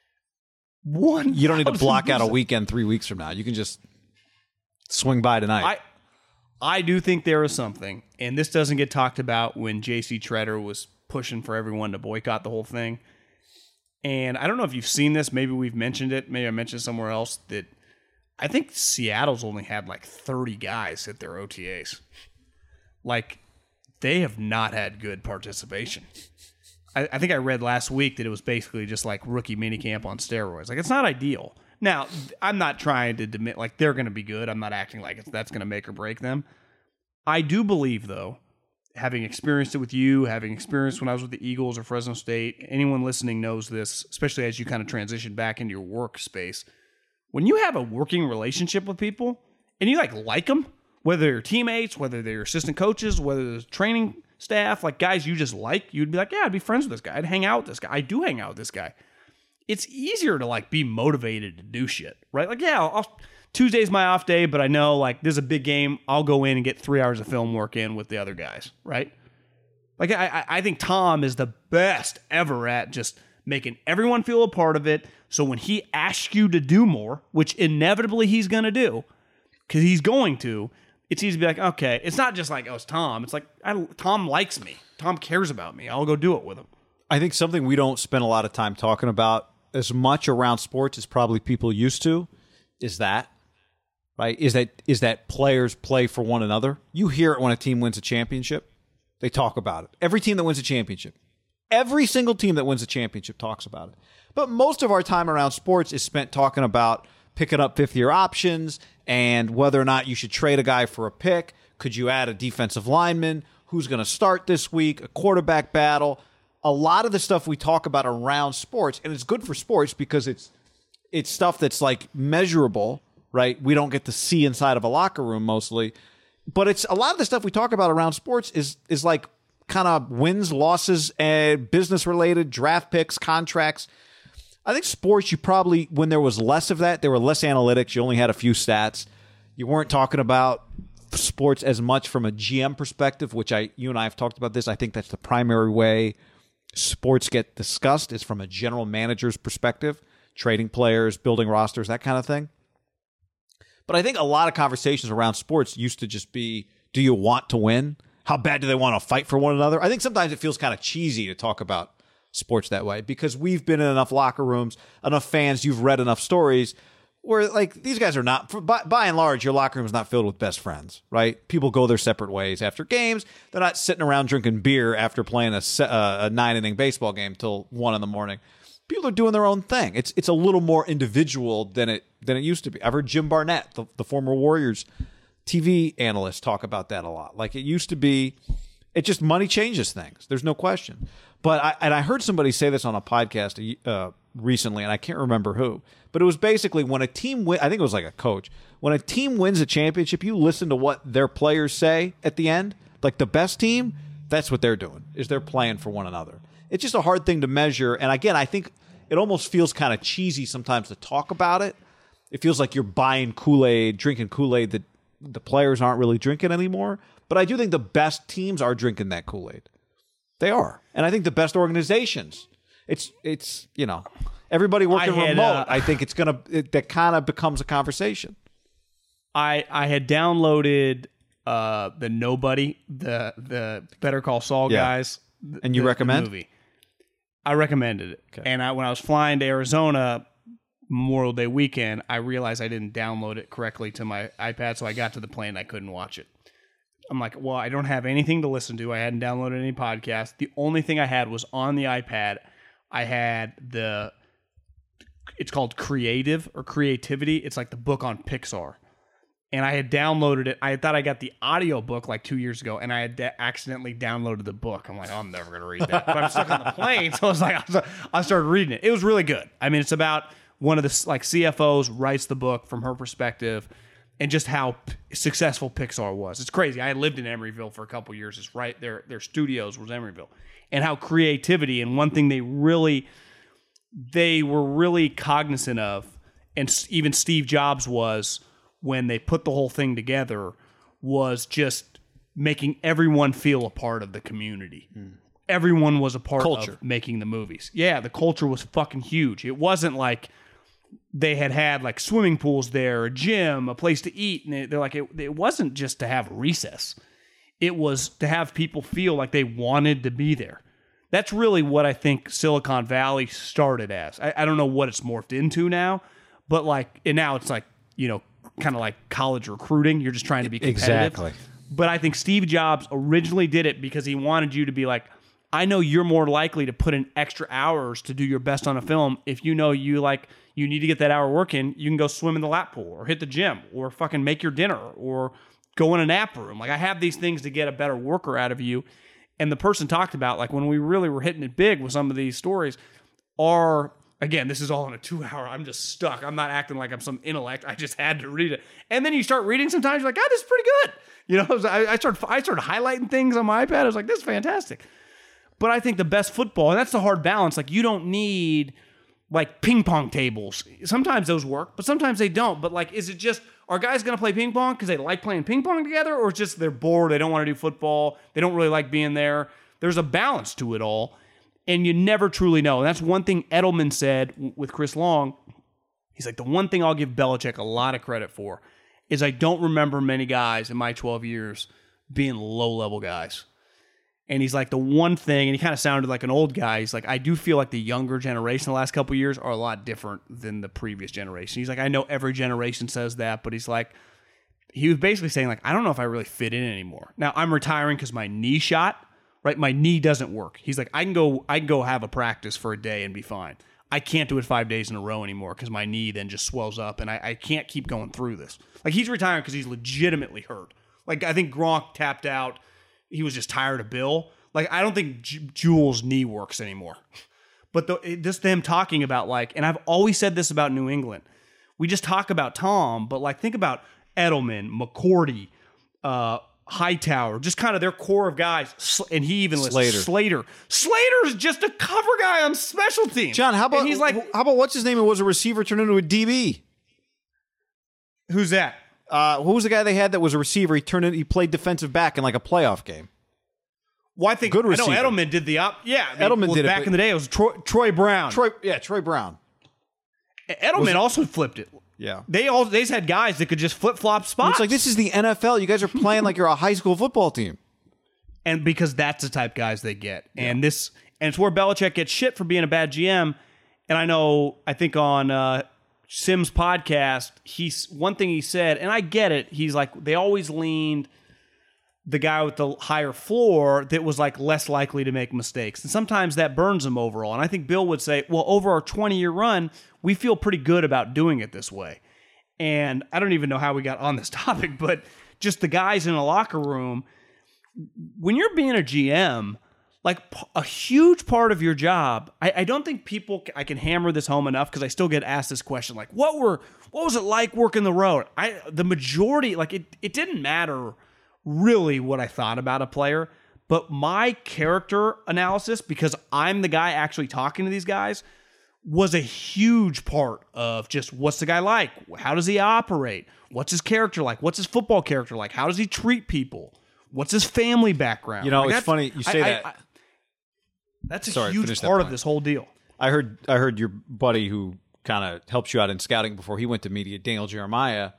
need to block out a weekend 3 weeks from now. You can just swing by tonight. I do think there is something, and this doesn't get talked about when J.C. Treader was pushing for everyone to boycott the whole thing. And I don't know if you've seen this. Maybe we've mentioned it. Maybe I mentioned it somewhere else that I think Seattle's only had like 30 guys hit their OTAs. Like, they have not had good participation. I think I read last week that it was basically just like rookie minicamp on steroids. Like, it's not ideal. Now, I'm not trying to admit, like, they're going to be good. I'm not acting like that's going to make or break them. I do believe, though, having experienced it with you, having experienced when I was with the Eagles or Fresno State, anyone listening knows this, especially as you kind of transition back into your workspace. When you have a working relationship with people and you like them, whether they're teammates, whether they're assistant coaches, whether they're training staff, like guys you just like, you'd be like, yeah, I'd be friends with this guy. I'd hang out with this guy. I do hang out with this guy. It's easier to like be motivated to do shit, right? Like, yeah, Tuesday's my off day, but I know like this is a big game. I'll go in and get 3 hours of film work in with the other guys, right? Like I think Tom is the best ever at just making everyone feel a part of it. So when he asks you to do more, which inevitably he's going to do, because he's going to, it's easy to be like, okay, it's not just like, oh, it's Tom. It's like, Tom likes me. Tom cares about me. I'll go do it with him. I think something we don't spend a lot of time talking about as much around sports as probably people used to is that, right? Is that players play for one another. You hear it when a team wins a championship. They talk about it. Every team that wins a championship. Every single team that wins a championship talks about it. But most of our time around sports is spent talking about picking up fifth-year options and whether or not you should trade a guy for a pick. Could you add a defensive lineman? Who's going to start this week? A quarterback battle. A lot of the stuff we talk about around sports, and it's good for sports because it's stuff that's like measurable, right? We don't get to see inside of a locker room mostly. But it's a lot of the stuff we talk about around sports is like kind of wins, losses, and business-related, draft picks, contracts. I think sports, you probably, when there was less of that, there were less analytics. You only had a few stats. You weren't talking about sports as much from a GM perspective, which you and I have talked about this. I think that's the primary way sports get discussed is from a general manager's perspective, trading players, building rosters, that kind of thing. But I think a lot of conversations around sports used to just be, do you want to win? How bad do they want to fight for one another? I think sometimes it feels kind of cheesy to talk about sports that way because we've been in enough locker rooms, enough fans, you've read enough stories where like these guys are not, by and large, your locker room is not filled with best friends, right? People go their separate ways after games. They're not sitting around drinking beer after playing a 9-inning baseball game till 1 a.m. People are doing their own thing. It's a little more individual than it used to be. I've heard Jim Barnett, the former Warriors TV analyst, talk about that a lot. Like it used to be, it just money changes things. There's no question. But I heard somebody say this on a podcast recently, and I can't remember who. But it was basically when a team I think it was like a coach. When a team wins a championship, you listen to what their players say at the end. Like the best team, that's what they're doing, is they're playing for one another. It's just a hard thing to measure. And again, I think it almost feels kind of cheesy sometimes to talk about it. It feels like you're buying Kool-Aid, drinking Kool-Aid that the players aren't really drinking anymore. But I do think the best teams are drinking that Kool-Aid. They are. And I think the best organizations, it's you know, everybody working remote, I think that kind of becomes a conversation. I had downloaded the Nobody, the Better Call Saul guys. And you recommend? The movie. I recommended it. Okay. And when I was flying to Arizona Memorial Day weekend, I realized I didn't download it correctly to my iPad, so I got to the plane and I couldn't watch it. I'm like, well, I don't have anything to listen to. I hadn't downloaded any podcasts. The only thing I had was on the iPad. I had it's called Creative or Creativity. It's like the book on Pixar. And I had downloaded it. I thought I got the audio book like 2 years ago, and I had accidentally downloaded the book. I'm like, I'm never going to read that. But I'm stuck on the plane, so I was like, I started reading it. It was really good. I mean, it's about one of the like CFOs writes the book from her perspective, and just how successful Pixar was. It's crazy. I lived in Emeryville for a couple years. It's right there. Their studios was Emeryville, and how creativity and one thing they were really cognizant of, and even Steve Jobs was, when they put the whole thing together, was just making everyone feel a part of the community. Everyone was a part of making the movies. Yeah, the culture was fucking huge. It wasn't like they had like swimming pools there, a gym, a place to eat, and they're like, it wasn't just to have recess. It was to have people feel like they wanted to be there. That's really what I think Silicon Valley started as. I don't know what it's morphed into now, but like, and now it's like, you know, kind of like college recruiting. You're just trying to be competitive. Exactly. But I think Steve Jobs originally did it because he wanted you to be like, I know you're more likely to put in extra hours to do your best on a film if you know you need to get that hour work in. You can go swim in the lap pool or hit the gym or fucking make your dinner or go in a nap room. Like I have these things to get a better worker out of you. And the person talked about like when we really were hitting it big with some of these stories are, again, this is all in a 2-hour. I'm just stuck. I'm not acting like I'm some intellect. I just had to read it. And then you start reading sometimes, you're like, this is pretty good. You know, I started highlighting things on my iPad. I was like, this is fantastic. But I think the best football, and that's the hard balance, like you don't need like ping pong tables. Sometimes those work, but sometimes they don't. But like, is it just, are guys going to play ping pong because they like playing ping pong together, or just they're bored, they don't want to do football, they don't really like being there? There's a balance to it all. And you never truly know. And that's one thing Edelman said with Chris Long. He's like, the one thing I'll give Belichick a lot of credit for is I don't remember many guys in my 12 years being low-level guys. And he's like, the one thing, and he kind of sounded like an old guy, he's like, I do feel like the younger generation the last couple of years are a lot different than the previous generation. He's like, I know every generation says that, but he's like, he was basically saying, like, I don't know if I really fit in anymore. Now, I'm retiring because my knee shot, right? My knee doesn't work. He's like, I can go have a practice for a day and be fine. I can't do it 5 days in a row anymore because my knee then just swells up and I can't keep going through this. Like, he's retiring because he's legitimately hurt. Like, I think Gronk tapped out. He was just tired of Bill. Like, I don't think Jules' knee works anymore. But just them talking about, like, and I've always said this about New England. We just talk about Tom, but, like, think about Edelman, McCourty, Hightower, just kind of their core of guys. And he even lists Slater. Slater's just a cover guy on special teams. John, how about what's his name? It was a receiver turned into a DB. Who's that? Who was the guy they had that was a receiver? He played defensive back in like a playoff game. Well, I think good receiver. I know Edelman did the op. Yeah, Edelman did back in the day. It was Troy Brown. Troy Brown. Edelman also flipped it. Yeah, they just had guys that could just flip flop spots. It's like, this is the NFL. You guys are playing like you're a high school football team. And because that's the type of guys they get, and it's where Belichick gets shit for being a bad GM. And I think on Sim's podcast, one thing he said, and I get it. He's like, they always leaned the guy with the higher floor that was like less likely to make mistakes. And sometimes that burns him overall. And I think Bill would say, well, over our 20-year run, we feel pretty good about doing it this way. And I don't even know how we got on this topic, but just the guys in a locker room, when you're being a GM, like a huge part of your job, I don't think I can hammer this home enough because I still get asked this question, like, what was it like working the road? The majority, like it didn't matter really what I thought about a player, but my character analysis, because I'm the guy actually talking to these guys, was a huge part of just what's the guy like? How does he operate? What's his character like? What's his football character like? How does he treat people? What's his family background? You know, it's funny you say that. That's a huge part of this whole deal. I heard your buddy who kind of helps you out in scouting before he went to media, Daniel Jeremiah,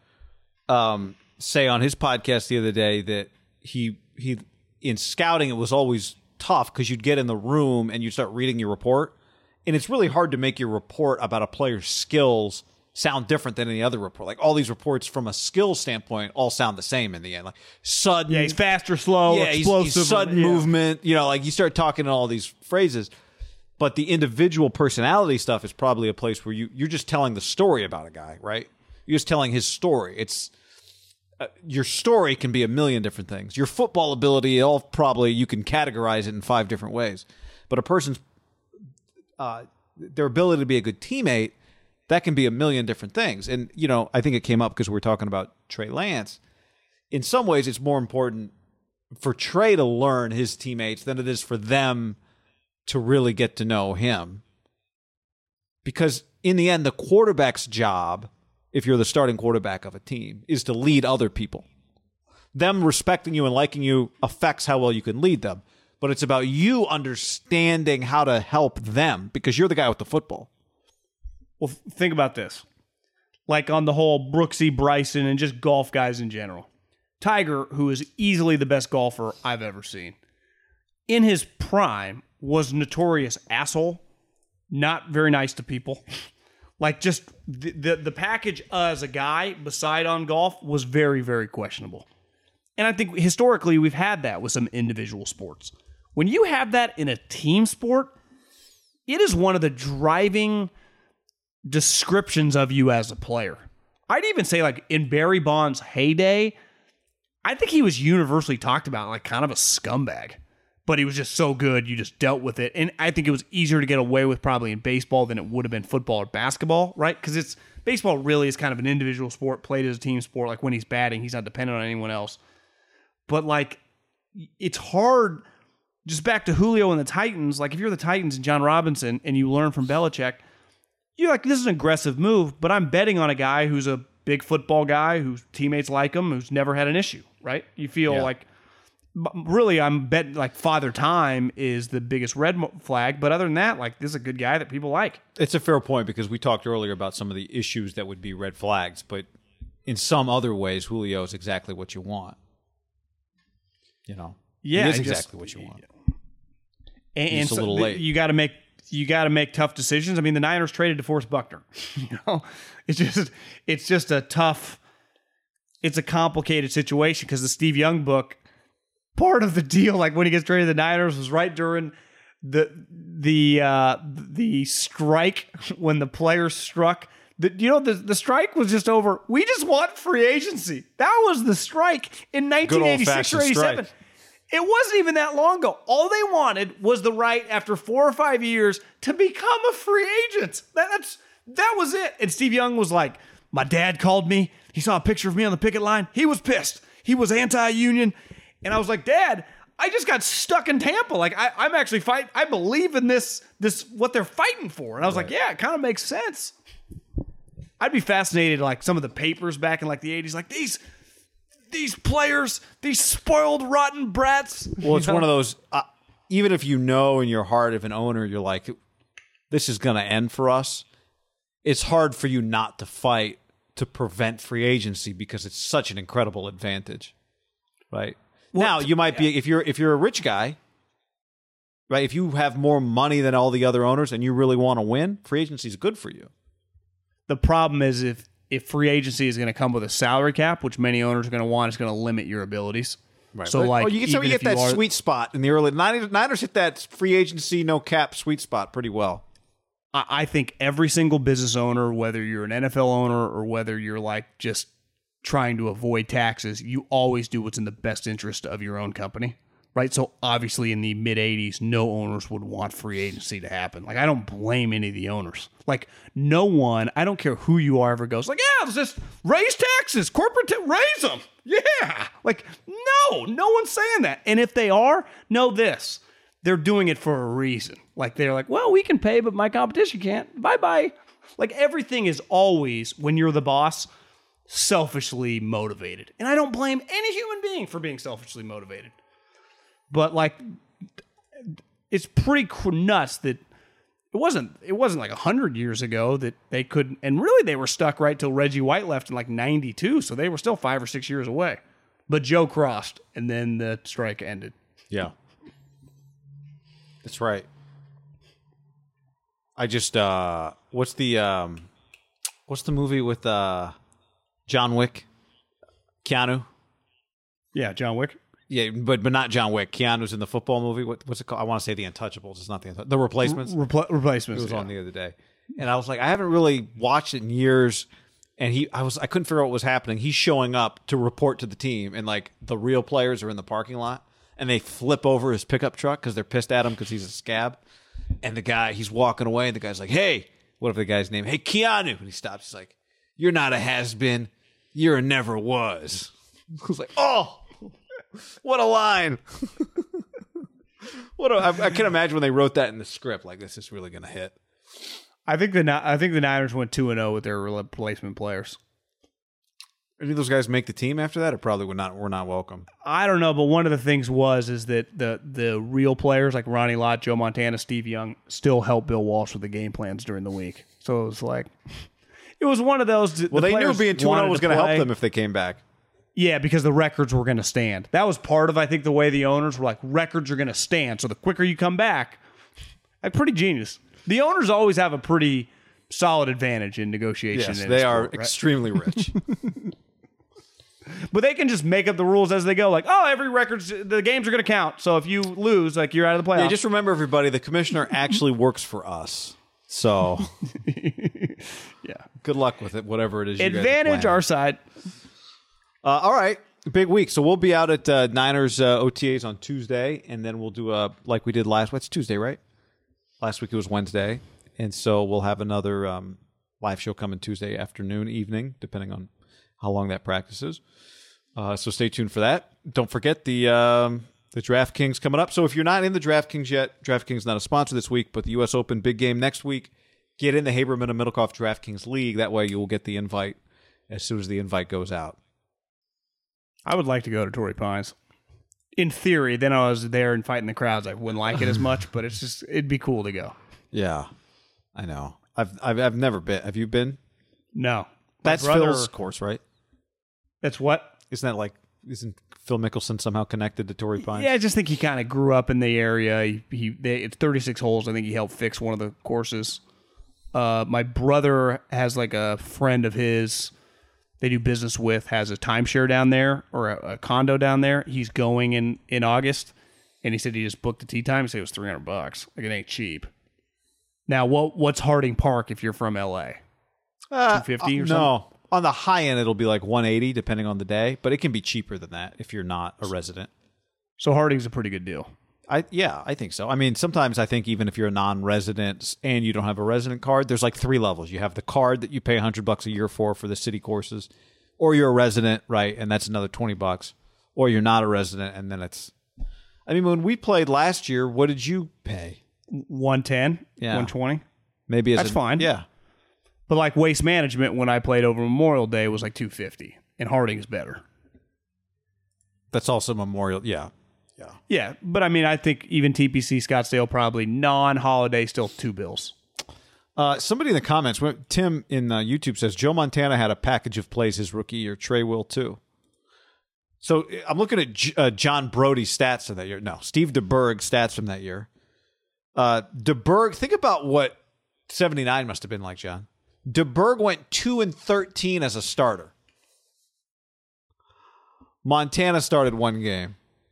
say on his podcast the other day that he in scouting, it was always tough because you'd get in the room and you'd start reading your report, and it's really hard to make your report about a player's skills sound different than any other report. Like, all these reports from a skill standpoint all sound the same in the end. Like, sudden, he's fast or slow, explosive, he's sudden movement. You know, like, you start talking in all these phrases. But the individual personality stuff is probably a place where you're just telling the story about a guy, right? You're just telling his story. It's your story can be a million different things. Your football ability, you can categorize it in 5 different ways. But a person's their ability to be a good teammate, that can be a million different things. And, you know, I think it came up because we were talking about Trey Lance. In some ways, it's more important for Trey to learn his teammates than it is for them to really get to know him. Because in the end, the quarterback's job, if you're the starting quarterback of a team, is to lead other people. Them respecting you and liking you affects how well you can lead them. But it's about you understanding how to help them because you're the guy with the football. Well, think about this. Like on the whole Brooksy, Bryson, and just golf guys in general. Tiger, who is easily the best golfer I've ever seen, in his prime was notorious asshole, not very nice to people. Like, just the package as a guy beside on golf was very, very questionable. And I think historically we've had that with some individual sports. When you have that in a team sport, it is one of the driving descriptions of you as a player. I'd even say, like, in Barry Bonds' heyday, I think he was universally talked about like kind of a scumbag. But he was just so good, you just dealt with it. And I think it was easier to get away with probably in baseball than it would have been football or basketball, right? Because baseball really is kind of an individual sport, played as a team sport. Like, when he's batting, he's not dependent on anyone else. But, like, it's hard. Just back to Julio and the Titans. Like, if you're the Titans and John Robinson and you learn from Belichick, you're like, this is an aggressive move, but I'm betting on a guy who's a big football guy, whose teammates like him, who's never had an issue, right? You feel like, really, I'm betting like Father Time is the biggest red flag, but other than that, like, this is a good guy that people like. It's a fair point because we talked earlier about some of the issues that would be red flags, but in some other ways, Julio is exactly what you want. You know, yeah, he is exactly what you want. And so a little late. You got to make tough decisions. I mean, the Niners traded DeForest Buckner. You know, it's just a tough. It's a complicated situation because the Steve Young book part of the deal, like when he gets traded to the Niners, was right during the strike when the players struck. The strike was just over. We just want free agency. That was the strike in 1986 or 87. Strike. It wasn't even that long ago. All they wanted was the right, after 4 or 5 years, to become a free agent. That was it. And Steve Young was like, my dad called me. He saw a picture of me on the picket line. He was pissed. He was anti-union. And I was like, Dad, I just got stuck in Tampa. Like, I'm actually fighting. I believe in this what they're fighting for. And I was like, yeah, it kind of makes sense. I'd be fascinated, like, some of the papers back in, like, the 80s. Like, these players, these spoiled, rotten brats. Well, it's one of those, even if you know in your heart of an owner, you're like, this is going to end for us. It's hard for you not to fight to prevent free agency because it's such an incredible advantage, right? Well, now, you might be, if you're a rich guy, right, if you have more money than all the other owners and you really want to win, free agency is good for you. The problem is if free agency is going to come with a salary cap, which many owners are going to want, it's going to limit your abilities. Right. So, like, you get that sweet spot in the early Niners hit that free agency, no cap sweet spot pretty well. I think every single business owner, whether you're an NFL owner or whether you're like just trying to avoid taxes, you always do what's in the best interest of your own company, right? So obviously in the mid 80s, no owners would want free agency to happen. Like, I don't blame any of the owners. Like, no one, I don't care who you are, ever goes like, yeah, let's just raise taxes, raise them. Yeah. Like, no one's saying that. And if they are, know this. They're doing it for a reason. Like, they're like, well, we can pay, but my competition can't. Bye-bye. Like, everything is always, when you're the boss, selfishly motivated. And I don't blame any human being for being selfishly motivated. But, like, it's pretty nuts that it wasn't like 100 years ago that they couldn't, and really they were stuck right till Reggie White left in like 92, so they were still 5 or 6 years away. But Joe crossed, and then the strike ended. Yeah. That's right. I just what's the movie with John Wick? Keanu? Yeah, John Wick. Yeah, but not John Wick. Keanu's in the football movie. What's it called? I want to say The Untouchables. It's not The Replacements. Replacements. It was on the other day. And I was like, I haven't really watched it in years. And I couldn't figure out what was happening. He's showing up to report to the team, and like the real players are in the parking lot. And they flip over his pickup truck because they're pissed at him because he's a scab. And the guy, he's walking away, and the guy's like, hey, what if the guy's name? Hey, Keanu. And he stops. He's like, you're not a has-been. You're a never was. I was like, oh, what a line. I can imagine when they wrote that in the script, like, this is really going to hit. I think the Niners went 2-0 with their replacement players. Any of those guys make the team after that, or probably were not welcome? I don't know, but one of the things is that the real players like Ronnie Lott, Joe Montana, Steve Young still helped Bill Walsh with the game plans during the week. So it was like, it was one of those. Well, they knew being 2-0 was going to help them if they came back. Yeah, because the records were going to stand. That was part of, I think, the way the owners were like, records are going to stand. So the quicker you come back, like, pretty genius. The owners always have a pretty solid advantage in negotiation. Yes, they are extremely rich. But they can just make up the rules as they go. Like, oh, the games are going to count. So if you lose, like, you're out of the playoffs. Yeah, just remember, everybody, the commissioner actually works for us. So, yeah, good luck with it, whatever it is. Advantage our side. All right, big week. So we'll be out at Niners OTAs on Tuesday, and then we'll do like we did last. What's Tuesday, right? Last week it was Wednesday, and so we'll have another live show coming Tuesday afternoon, evening, depending on how long that practice is. So stay tuned for that. Don't forget the DraftKings coming up. So if you're not in the DraftKings yet, DraftKings is not a sponsor this week, but the U.S. Open big game next week. Get in the Haberman and Middlecoff DraftKings League. That way you will get the invite as soon as the invite goes out. I would like to go to Torrey Pines. In theory, then I was there and fighting the crowds. I wouldn't like it as much, but it'd be cool to go. Yeah, I know. I've never been. Have you been? No. That's Phil's course, right? That's what? Isn't Phil Mickelson somehow connected to Torrey Pines? Yeah, I just think he kind of grew up in the area. It's 36 holes. I think he helped fix one of the courses. My brother has like a friend of his they do business with has a timeshare down there or a condo down there. He's going in August, and he said he just booked the tee time. He said it was $300. Like, it ain't cheap. Now, what's Harding Park if you're from LA? 250 or something? No. On the high end, it'll be like 180 depending on the day, but it can be cheaper than that if you're not a resident. So Harding's a pretty good deal. I think so. I mean, sometimes I think even if you're a non-resident and you don't have a resident card, there's like 3 levels. You have the card that you pay $100 a year for the city courses, or you're a resident, right? And that's another $20. Or you're not a resident, and then it's. I mean, when we played last year, what did you pay? 110, Yeah. 120. Maybe that's fine. Yeah. But like Waste Management, when I played over Memorial Day, was like $250, and Harding's better. That's also Memorial. Yeah. Yeah, but I mean, I think even TPC Scottsdale probably non-holiday still $2. Somebody in the comments, Tim in YouTube says Joe Montana had a package of plays his rookie year. Trey will too. So I'm looking at John Brody's stats from that year. No, Steve DeBerg stats from that year. DeBerg, think about what 79 must have been like, John. DeBerg went 2-13 as a starter. Montana started one game.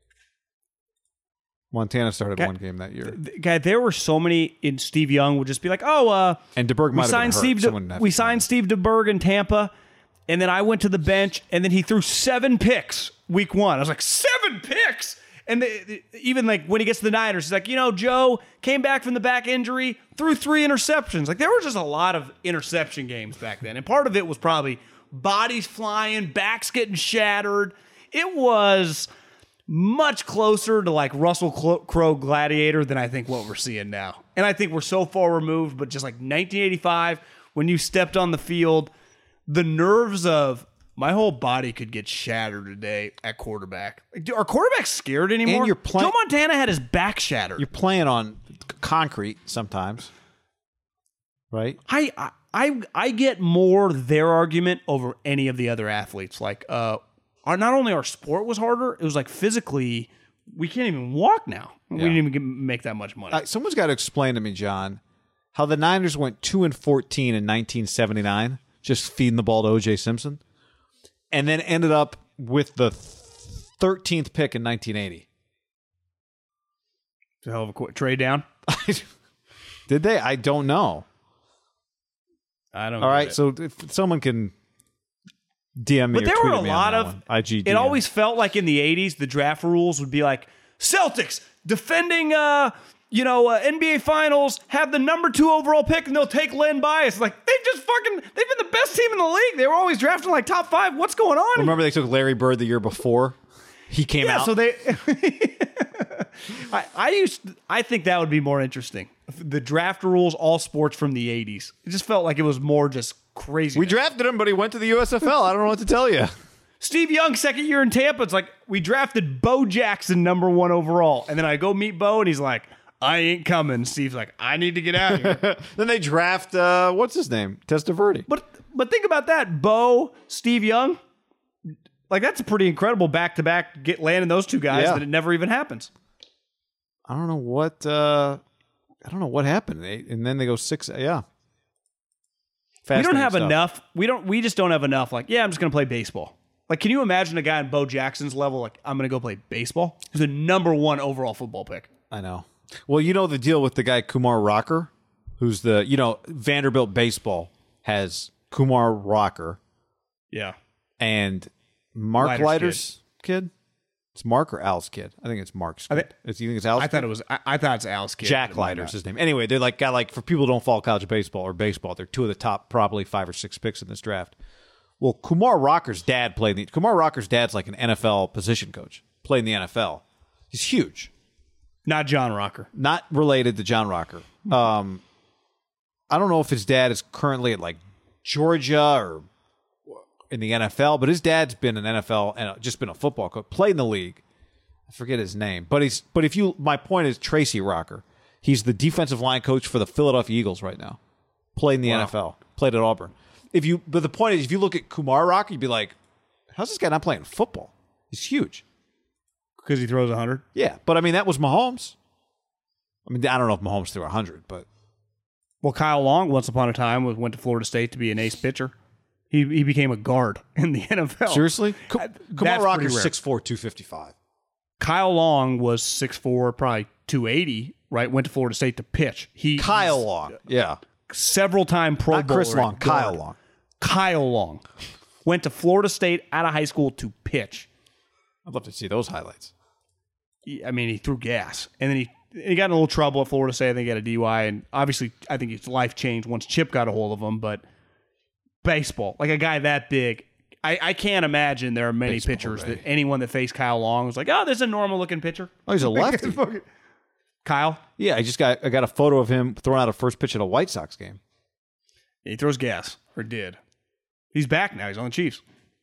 Montana started one game that year. Guy, there were so many. In Steve Young would just be like, and DeBerg might have been hurt. We signed Steve DeBerg in Tampa, and then I went to the bench, and then he threw 7 picks week 1. I was like, 7 picks? And even like when he gets to the Niners, he's like, Joe came back from the back injury, threw 3 interceptions. Like, there were just a lot of interception games back then, and part of it was probably bodies flying, backs getting shattered. It was much closer to like Russell Crowe Gladiator than I think what we're seeing now. And I think we're so far removed, but just like 1985, when you stepped on the field, the nerves of my whole body could get shattered today at quarterback. Like, are quarterbacks scared anymore? And you're Joe Montana had his back shattered. You're playing on concrete sometimes, right? I get more their argument over any of the other athletes. Like, not only our sport was harder, it was like physically, we can't even walk now. We didn't even make that much money. Someone's got to explain to me, John, how the Niners went 2-14 in 1979, just feeding the ball to O.J. Simpson, and then ended up with the 13th pick in 1980. It's a hell of a quick trade down. Did they? I don't know. I don't. All right, so if someone can DM me. But there were a lot of IGDM. It always felt like in the 80s, the draft rules would be like Celtics defending, NBA Finals, have the number 2 overall pick, and they'll take Len Bias. Like, they've been the best team in the league. They were always drafting like top 5. What's going on? Remember they took Larry Bird the year before he came out. So they. I think that would be more interesting. The draft rules, all sports from the 80s. It just felt like it was more just crazy. We drafted him, but he went to the USFL. I don't know what to tell you. Steve Young, second year in Tampa. It's like, we drafted Bo Jackson number 1 overall. And then I go meet Bo, and he's like, I ain't coming. Steve's like, I need to get out of here. Then they draft, what's his name? Testaverde. But think about that. Bo, Steve Young. Like, that's a pretty incredible back-to-back landing those 2 guys that it never even happens. I don't know what happened. And then they go 6. Yeah. We don't have enough. We just don't have enough. Like, I'm just going to play baseball. Like, can you imagine a guy in Bo Jackson's level? Like, I'm going to go play baseball. He's the number 1 overall football pick. I know. Well, you know the deal with the guy Kumar Rocker, who's Vanderbilt baseball has Kumar Rocker. Yeah. And Mark Leiter's kid. It's Mark or Al's kid? I think it's Mark's kid. You think it's Al's kid? I thought it's Al's kid. Jack Leiter's his name. Anyway, they're like for people who don't follow college baseball or baseball, they're 2 of the top probably 5 or 6 picks in this draft. Well, Kumar Rocker's dad's like an NFL position coach. Played in the NFL. He's huge. Not John Rocker. Not related to John Rocker. I don't know if his dad is currently at like Georgia or in the NFL, but his dad's been an NFL and just been a football coach. Played in the league. I forget his name, my point is Tracy Rocker. He's the defensive line coach for the Philadelphia Eagles right now. Played in the NFL. Played at Auburn. But the point is, if you look at Kumar Rocker, you'd be like, how's this guy not playing football? He's huge. Because he throws 100? Yeah, but I mean, that was Mahomes. I mean, I don't know if Mahomes threw 100, but... Well, Kyle Long, once upon a time, went to Florida State to be an ace pitcher. He became a guard in the NFL. Seriously? Kumar Rocker pretty rare. 6'4", 255. Kyle Long was 6'4", probably 280, right? Went to Florida State to pitch. Kyle Long. Yeah. Several-time Pro Not Bowler. Chris Long, Kyle Long. Kyle Long. Went to Florida State out of high school to pitch. I'd love to see those highlights. I mean, he threw gas. And then he got in a little trouble at Florida State. I think he got a DUI. And obviously, I think his life changed once Chip got a hold of him. But baseball, like a guy that big, I can't imagine there are many Baseball, pitchers baby. that anyone that faced Kyle Long was like, oh, this is a normal-looking pitcher. Oh, he's a lefty. Kyle? Yeah, I got a photo of him throwing out a first pitch at a White Sox game. He throws gas, or did. He's back now. He's on the Chiefs.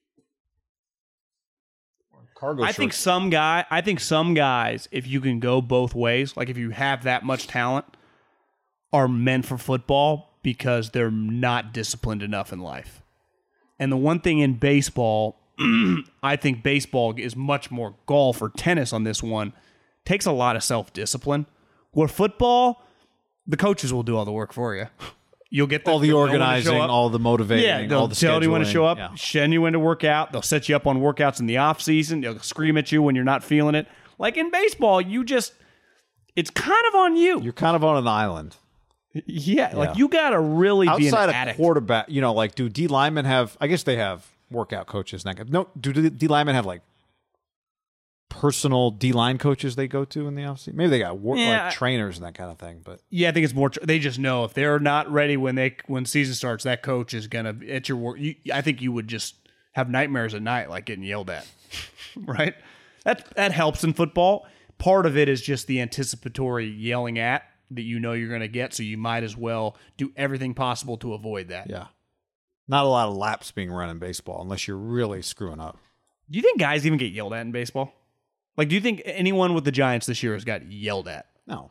Cargo I think some guys, if you can go both ways, like if you have that much talent, are meant for football because they're not disciplined enough in life. And the one thing in baseball, I think baseball is much more golf or tennis on this one, takes a lot of self-discipline. Where football, the coaches will do all the work for you. You'll get all the organizing, all the motivating, they'll all the tell you when to show up, yeah. send you when to work out. They'll set you up on workouts in the off season. They'll scream at you when you're not feeling it. Like in baseball, it's kind of on you. You're kind of on an island. Yeah, like you got to really be an outside addict. of quarterback. Like do D linemen have? I guess they have workout coaches. No, do D linemen have like personal D line coaches they go to in the offseason? Maybe they got like trainers and that kind of thing. But yeah, I think it's more. They just know if they're not ready when season starts, that coach is gonna at your work. I think you would just have nightmares at night, like getting yelled at. Right? That helps in football. Part of it is just the anticipatory yelling at that you're going to get, so you might as well do everything possible to avoid that. Yeah. Not a lot of laps being run in baseball unless you're really screwing up. Do you think guys even get yelled at in baseball? Like, do you think anyone with the Giants this year has got yelled at? No.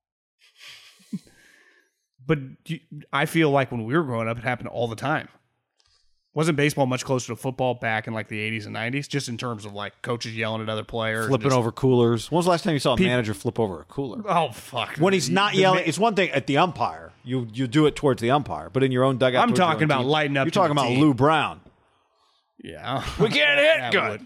But I feel like when we were growing up, it happened all the time. Wasn't baseball much closer to football back in like the 80s and 90s, just in terms of like coaches yelling at other players? Flipping over coolers. When was the last time you saw a manager flip over a cooler? Oh, fuck. When he's not yelling, it's one thing at the umpire. You do it towards the umpire, but in your own dugout. I'm talking about lighting up. You're talking about Lou Brown. Yeah. We can't hit good.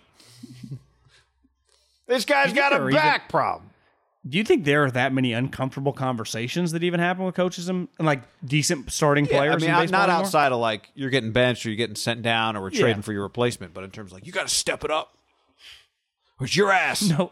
This guy's got a back problem. Do you think there are that many uncomfortable conversations that even happen with coaches and like decent starting players? I mean, in baseball not anymore? outside of like you're getting benched or you're getting sent down or we're trading for your replacement, but in terms of like you got to step it up. It's your ass. No,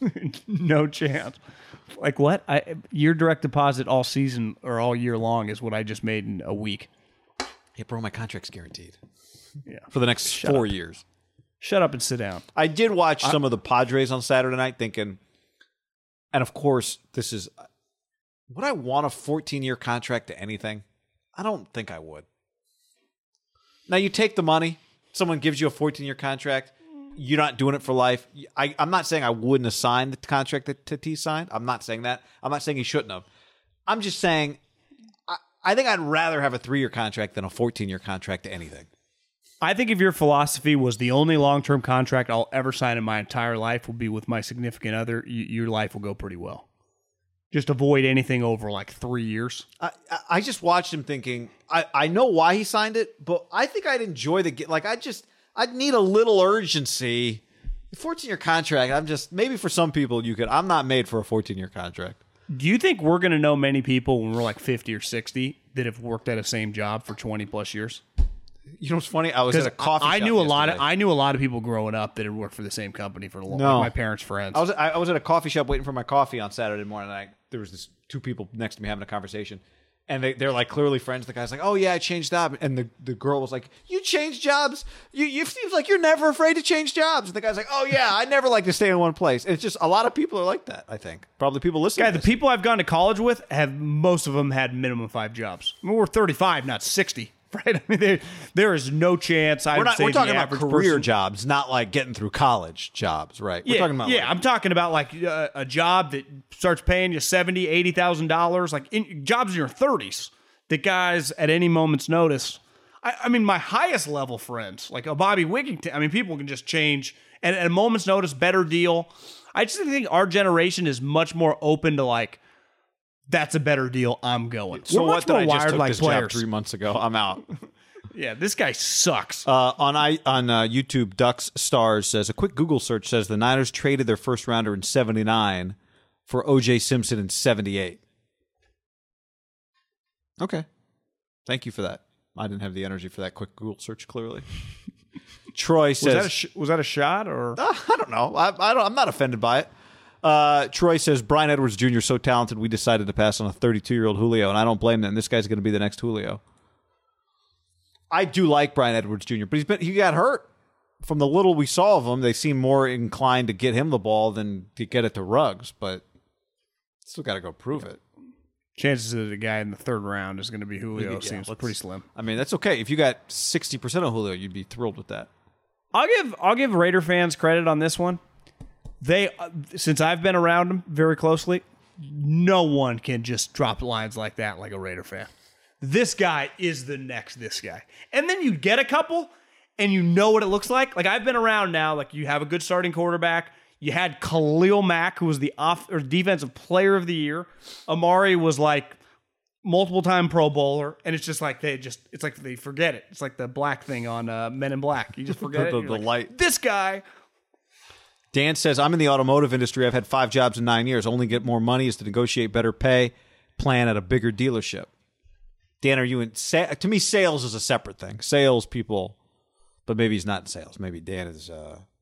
no chance. Like what? Your direct deposit all season or all year long is what I just made in a week. Hey, bro, my contract's guaranteed. Yeah, for the next 4 years. Shut up and sit down. I did watch some of the Padres on Saturday night thinking, and of course, this is, would I want a 14-year contract to anything? I don't think I would. Now, you take the money. Someone gives you a 14-year contract. You're not doing it for life. I'm not saying I wouldn't have signed the contract that Tatis signed. I'm not saying that. I'm not saying he shouldn't have. I'm just saying I think I'd rather have a 3-year contract than a 14-year contract to anything. I think if your philosophy was the only long-term contract I'll ever sign in my entire life will be with my significant other, your life will go pretty well. Just avoid anything over like 3 years. I just watched him thinking, I know why he signed it, but I think I'd enjoy I'd need a little urgency. 14-year contract, maybe for some people I'm not made for a 14-year contract. Do you think we're going to know many people when we're like 50 or 60 that have worked at the same job for 20 plus years? You know what's funny? I was at a coffee shop. I knew a lot of people growing up that had worked for the same company for a long time. Like my parents' friends. I was at a coffee shop waiting for my coffee on Saturday morning. And there was this 2 people next to me having a conversation, and they're like clearly friends. The guy's like, "Oh yeah, I changed job," and the girl was like, "You changed jobs? You seems like you're never afraid to change jobs." And the guy's like, "Oh yeah, I never like to stay in one place." And it's just a lot of people are like that. I think probably people listening. Yeah, the people I've gone to college with most of them had minimum 5 jobs. I mean, we're 35, not 60. Right? I mean, there is no chance. We're talking about career jobs, not like getting through college jobs, right? We're talking about I'm talking about like a job that starts paying you $70,000, $80,000, like jobs in your 30s. That guys at any moment's notice. I mean, my highest level friends, like a Bobby Wigington. I mean, people can just change and at a moment's notice, better deal. I just think our generation is much more open to like. That's a better deal. I'm going. So We're what? much Did more I just wired took like this players. job 3 months ago? I'm out. Yeah, this guy sucks. On YouTube, Ducks Stars says, a quick Google search says the Niners traded their first rounder in 79 for O.J. Simpson in 78. Okay. Thank you for that. I didn't have the energy for that quick Google search, clearly. Troy says... Was that a shot? Or I don't know. I'm not offended by it. Troy says, Bryan Edwards Jr. is so talented, we decided to pass on a 32-year-old Julio, and I don't blame them. This guy's going to be the next Julio. I do like Bryan Edwards Jr., but he got hurt. From the little we saw of him, they seem more inclined to get him the ball than to get it to Ruggs, but still got to go prove it. Chances that a guy in the third round is going to be Julio seems pretty slim. I mean, that's okay. If you got 60% of Julio, you'd be thrilled with that. I'll give Raider fans credit on this one. They, since I've been around them very closely, no one can just drop lines like that like a Raider fan. This guy is the next this guy. And then you get a couple and you know what it looks like. Like I've been around now, like you have a good starting quarterback. You had Khalil Mack, who was the defensive player of the year. Amari was like multiple-time Pro Bowler, and it's just like it's like they forget it. It's like the black thing on Men in Black. You just forget the it. Like, light. This guy. Dan says, I'm in the automotive industry. I've had 5 jobs in 9 years. Only get more money is to negotiate better pay, plan at a bigger dealership. Dan, are you in? To me, sales is a separate thing. Sales people, but maybe he's not in sales. Maybe Dan is.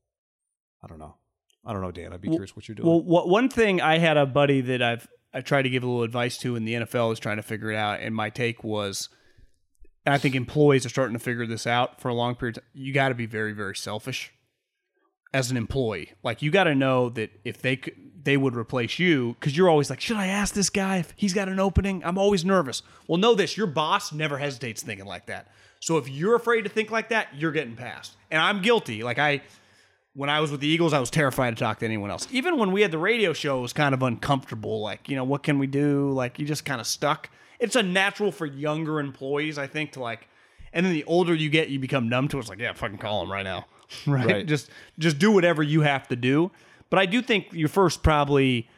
I don't know. I don't know, Dan. I'd be curious what you're doing. Well, one thing I had a buddy that I tried to give a little advice to, and the NFL is trying to figure it out. And my take was, and I think employees are starting to figure this out for a long period of time. You got to be very, very selfish as an employee. Like you got to know that if they would replace you, because you're always like, should I ask this guy if he's got an opening? I'm always nervous. Well, know this: your boss never hesitates thinking like that. So if you're afraid to think like that, you're getting passed. And I'm guilty. When I was with the Eagles, I was terrified to talk to anyone else. Even when we had the radio show, it was kind of uncomfortable. Like, what can we do? Like, you just kind of stuck. It's unnatural for younger employees, I think, to like, and then the older you get, you become numb to it. It's like, yeah, fucking call them right now. Right? Just do whatever you have to do. But I do think your first probably,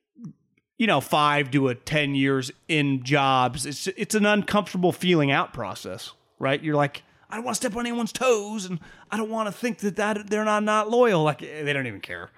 5 to 10 years in jobs, it's an uncomfortable feeling out process, right? You're like, I don't want to step on anyone's toes, and I don't want to think that they're not loyal. Like, they don't even care.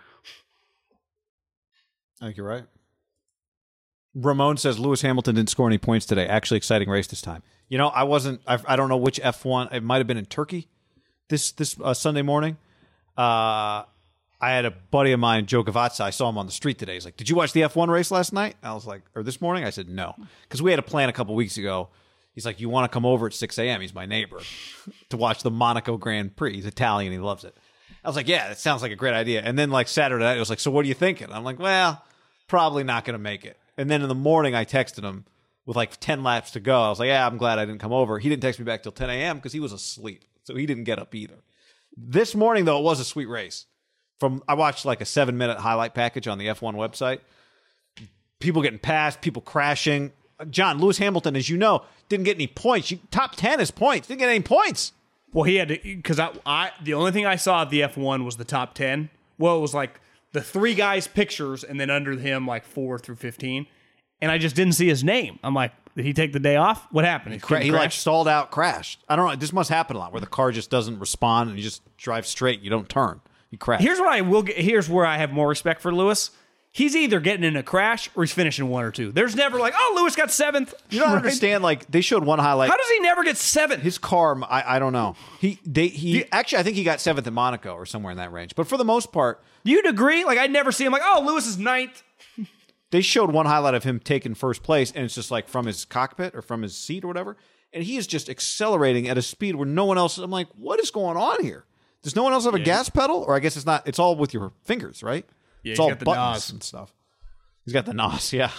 I think you're right. Ramon says Lewis Hamilton didn't score any points today. Actually, exciting race this time. I don't know which F1. It might have been in Turkey this Sunday morning. I had a buddy of mine, Joe Gavazza. I saw him on the street today. He's like, did you watch the F1 race last night? I was like, or this morning? I said, no. Because we had a plan a couple weeks ago. He's like, you want to come over at 6 a.m.? He's my neighbor to watch the Monaco Grand Prix. He's Italian. He loves it. I was like, yeah, that sounds like a great idea. And then like Saturday night, I was like, so what are you thinking? I'm like, well, probably not going to make it. And then in the morning, I texted him with like 10 laps to go. I was like, yeah, I'm glad I didn't come over. He didn't text me back till 10 a.m. because he was asleep. So he didn't get up either. This morning, though, it was a sweet race. I watched like a 7-minute highlight package on the F1 website. People getting passed, people crashing. John, Lewis Hamilton, as you know, didn't get any points. Top 10 is points. Didn't get any points. Well, he had to, because the only thing I saw of the F1 was the top 10. Well, it was like the 3 guys' pictures, and then under him, like 4 through 15. And I just didn't see his name. I'm like, did he take the day off? What happened? He like stalled out, crashed. I don't know. This must happen a lot where the car just doesn't respond and you just drive straight. You don't turn. You crash. Here's where I have more respect for Lewis. He's either getting in a crash or he's finishing 1 or 2. There's never like, oh, Lewis got 7th. You don't understand. Like they showed one highlight. How does he never get 7th? His car, I don't know. Actually, I think he got 7th at Monaco or somewhere in that range. But for the most part, you'd agree. Like I'd never see him like, oh, Lewis is 9th. They showed one highlight of him taking first place, and it's just like from his cockpit or from his seat or whatever, and he is just accelerating at a speed where no one else. I'm like, what is going on here? Does no one else have a gas pedal? Or I guess it's not. It's all with your fingers, right? Yeah, it's all got the buttons NOS and stuff. He's got the NOS, yeah.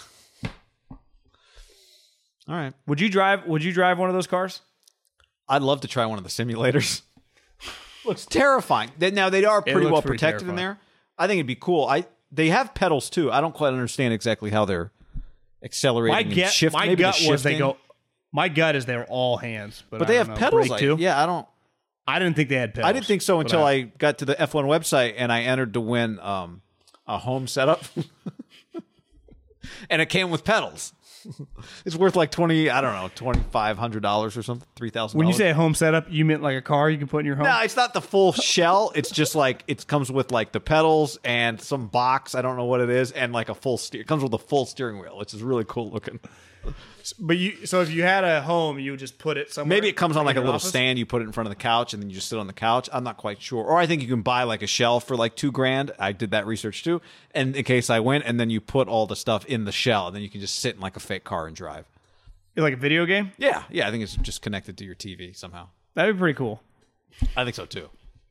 All right. Would you drive one of those cars? I'd love to try one of the simulators. Looks terrifying. Now they are pretty well protected in there. I think it'd be cool. They have pedals too. I don't quite understand exactly how they're accelerating and shifting. My gut was they go. My gut is they're all hands, but they have pedals too. Yeah, I didn't think they had pedals. I didn't think so until I got to the F1 website and I entered to win a home setup, and it came with pedals. It's worth like $2,500 or something, $3,000. When you say a home setup, you meant like a car you can put in your home? No, it's not the full shell. It's just like it comes with like the pedals and some box. I don't know what it is, and like a full steer. It comes with a full steering wheel, which is really cool looking. But so if you had a home, you would just put it somewhere. Maybe it comes on like a little office? stand. You put it in front of the couch, and then you just sit on the couch. I'm not quite sure. Or I think you can buy like a shell for like $2,000. I did that research too, and in case I win, and then you put all the stuff in the shell, and then you can just sit in like a fake car and drive. Like a video game? Yeah. I think it's just connected to your TV somehow. That'd be pretty cool. I think so too.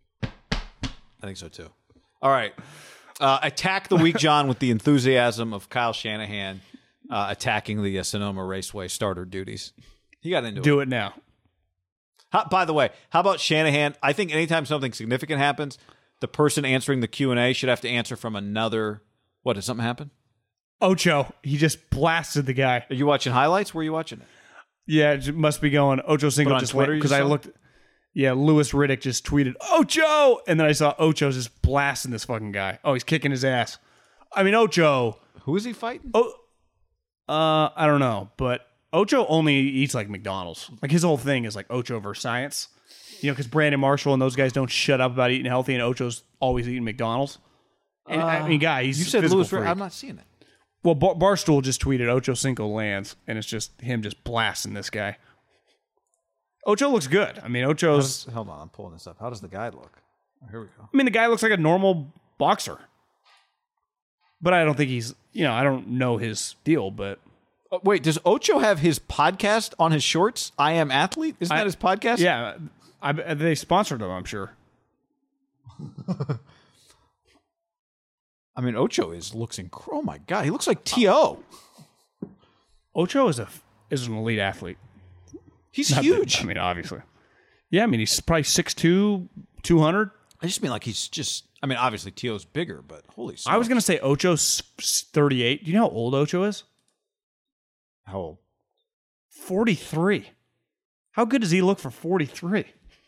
All right. Attack the week, John, with the enthusiasm of Kyle Shanahan attacking the Sonoma Raceway starter duties. He got into it. Do it now. By the way, how about Shanahan? I think anytime something significant happens, the person answering the Q&A should have to answer from another... What, did something happen? Ocho, he just blasted the guy. Are you watching highlights? Where are you watching it? Yeah, it must be going. Ocho Cinco on just Twitter, went because I looked. Yeah, Lewis Riddick just tweeted Ocho, and then I saw Ocho just blasting this fucking guy. Oh, he's kicking his ass. I mean, Ocho. Who is he fighting? I don't know, but Ocho only eats like McDonald's. Like his whole thing is like Ocho versus science. You know, because Brandon Marshall and those guys don't shut up about eating healthy, and Ocho's always eating McDonald's. And I mean, guy, he's you said Lewis Riddick. I'm not seeing it. Well, Barstool just tweeted Ocho Cinco lands, and it's just him just blasting this guy. Ocho looks good. I mean, Ocho's... Hold on, I'm pulling this up. How does the guy look? Oh, here we go. I mean, the guy looks like a normal boxer. But I don't think he's... I don't know his deal, but... Wait, does Ocho have his podcast on his shorts? I Am Athlete? Isn't that his podcast? Yeah. They sponsored him, I'm sure. I mean, Ocho looks incredible. Oh my God, he looks like T.O. Ocho is an elite athlete. He's huge. I mean, obviously. Yeah, I mean, he's probably 6'2", 200. I just mean like he's just... I mean, obviously T.O.'s bigger, but holy smokes. I was going to say Ocho's 38. Do you know how old Ocho is? How old? 43. How good does he look for 43?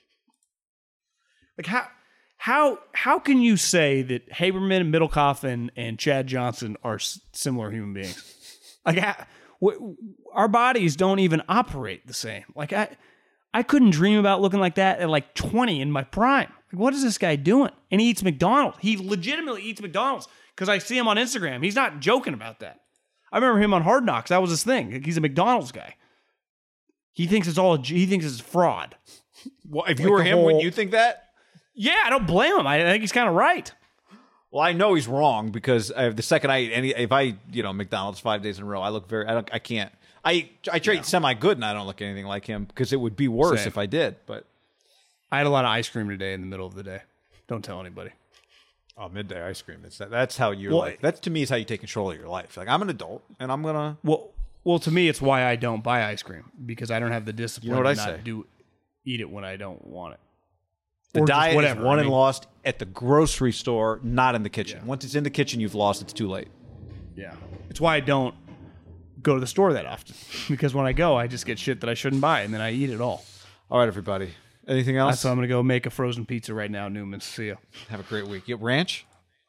Like, How can you say that Haberman, Middlecoff, and Chad Johnson are similar human beings? Like, our bodies don't even operate the same. Like, I couldn't dream about looking like that at like 20 in my prime. Like, what is this guy doing? And he eats McDonald's. He legitimately eats McDonald's because I see him on Instagram. He's not joking about that. I remember him on Hard Knocks. That was his thing. He's a McDonald's guy. He thinks it's fraud. Well, if you were him, wouldn't you think that? Yeah, I don't blame him. I think he's kind of right. Well, I know he's wrong because the second I eat if I McDonald's 5 days in a row, I look I can't. I trade semi good and I don't look anything like him because it would be worse if I did. But I had a lot of ice cream today in the middle of the day. Don't tell anybody. Oh, midday ice cream. That's how you're like. That to me is how you take control of your life. Like, I'm an adult and I'm gonna. Well, to me, it's why I don't buy ice cream because I don't have the discipline to not eat it when I don't want it. The diet is won and lost at the grocery store, not in the kitchen. Yeah. Once it's in the kitchen, you've lost. It's too late. Yeah. It's why I don't go to the store that often. Because when I go, I just get shit that I shouldn't buy, and then I eat it all. All right, everybody. Anything else? So I'm going to go make a frozen pizza right now, Newman. See ya. Have a great week. You get ranch?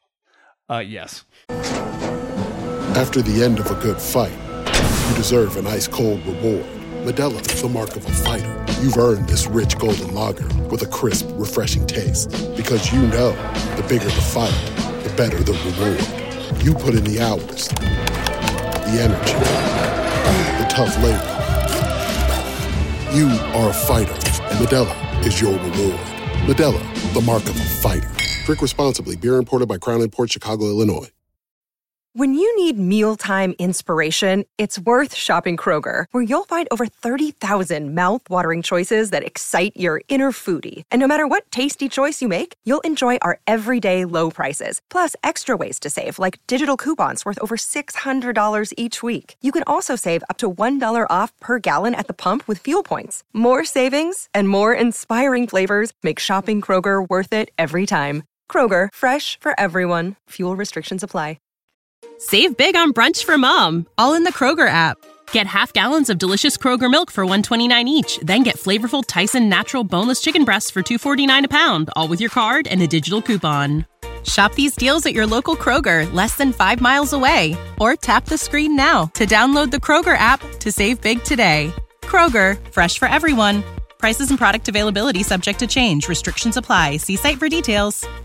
Yes. After the end of a good fight, you deserve an ice-cold reward. Modelo is the mark of a fighter. You've earned this rich golden lager with a crisp, refreshing taste. Because you know, the bigger the fight, the better the reward. You put in the hours, the energy, the tough labor. You are a fighter, and Modelo is your reward. Modelo, the mark of a fighter. Drink responsibly. Beer imported by Crown Imports, Chicago, Illinois. When you need mealtime inspiration, it's worth shopping Kroger, where you'll find over 30,000 mouth-watering choices that excite your inner foodie. And no matter what tasty choice you make, you'll enjoy our everyday low prices, plus extra ways to save, like digital coupons worth over $600 each week. You can also save up to $1 off per gallon at the pump with fuel points. More savings and more inspiring flavors make shopping Kroger worth it every time. Kroger, fresh for everyone. Fuel restrictions apply. Save big on brunch for mom, all in the Kroger app. Get half gallons of delicious Kroger milk for $1.29 each. Then get flavorful Tyson natural boneless chicken breasts for $2.49 a pound, all with your card and a digital coupon. Shop these deals at your local Kroger, less than 5 miles away. Or tap the screen now to download the Kroger app to save big today. Kroger, fresh for everyone. Prices and product availability subject to change. Restrictions apply. See site for details.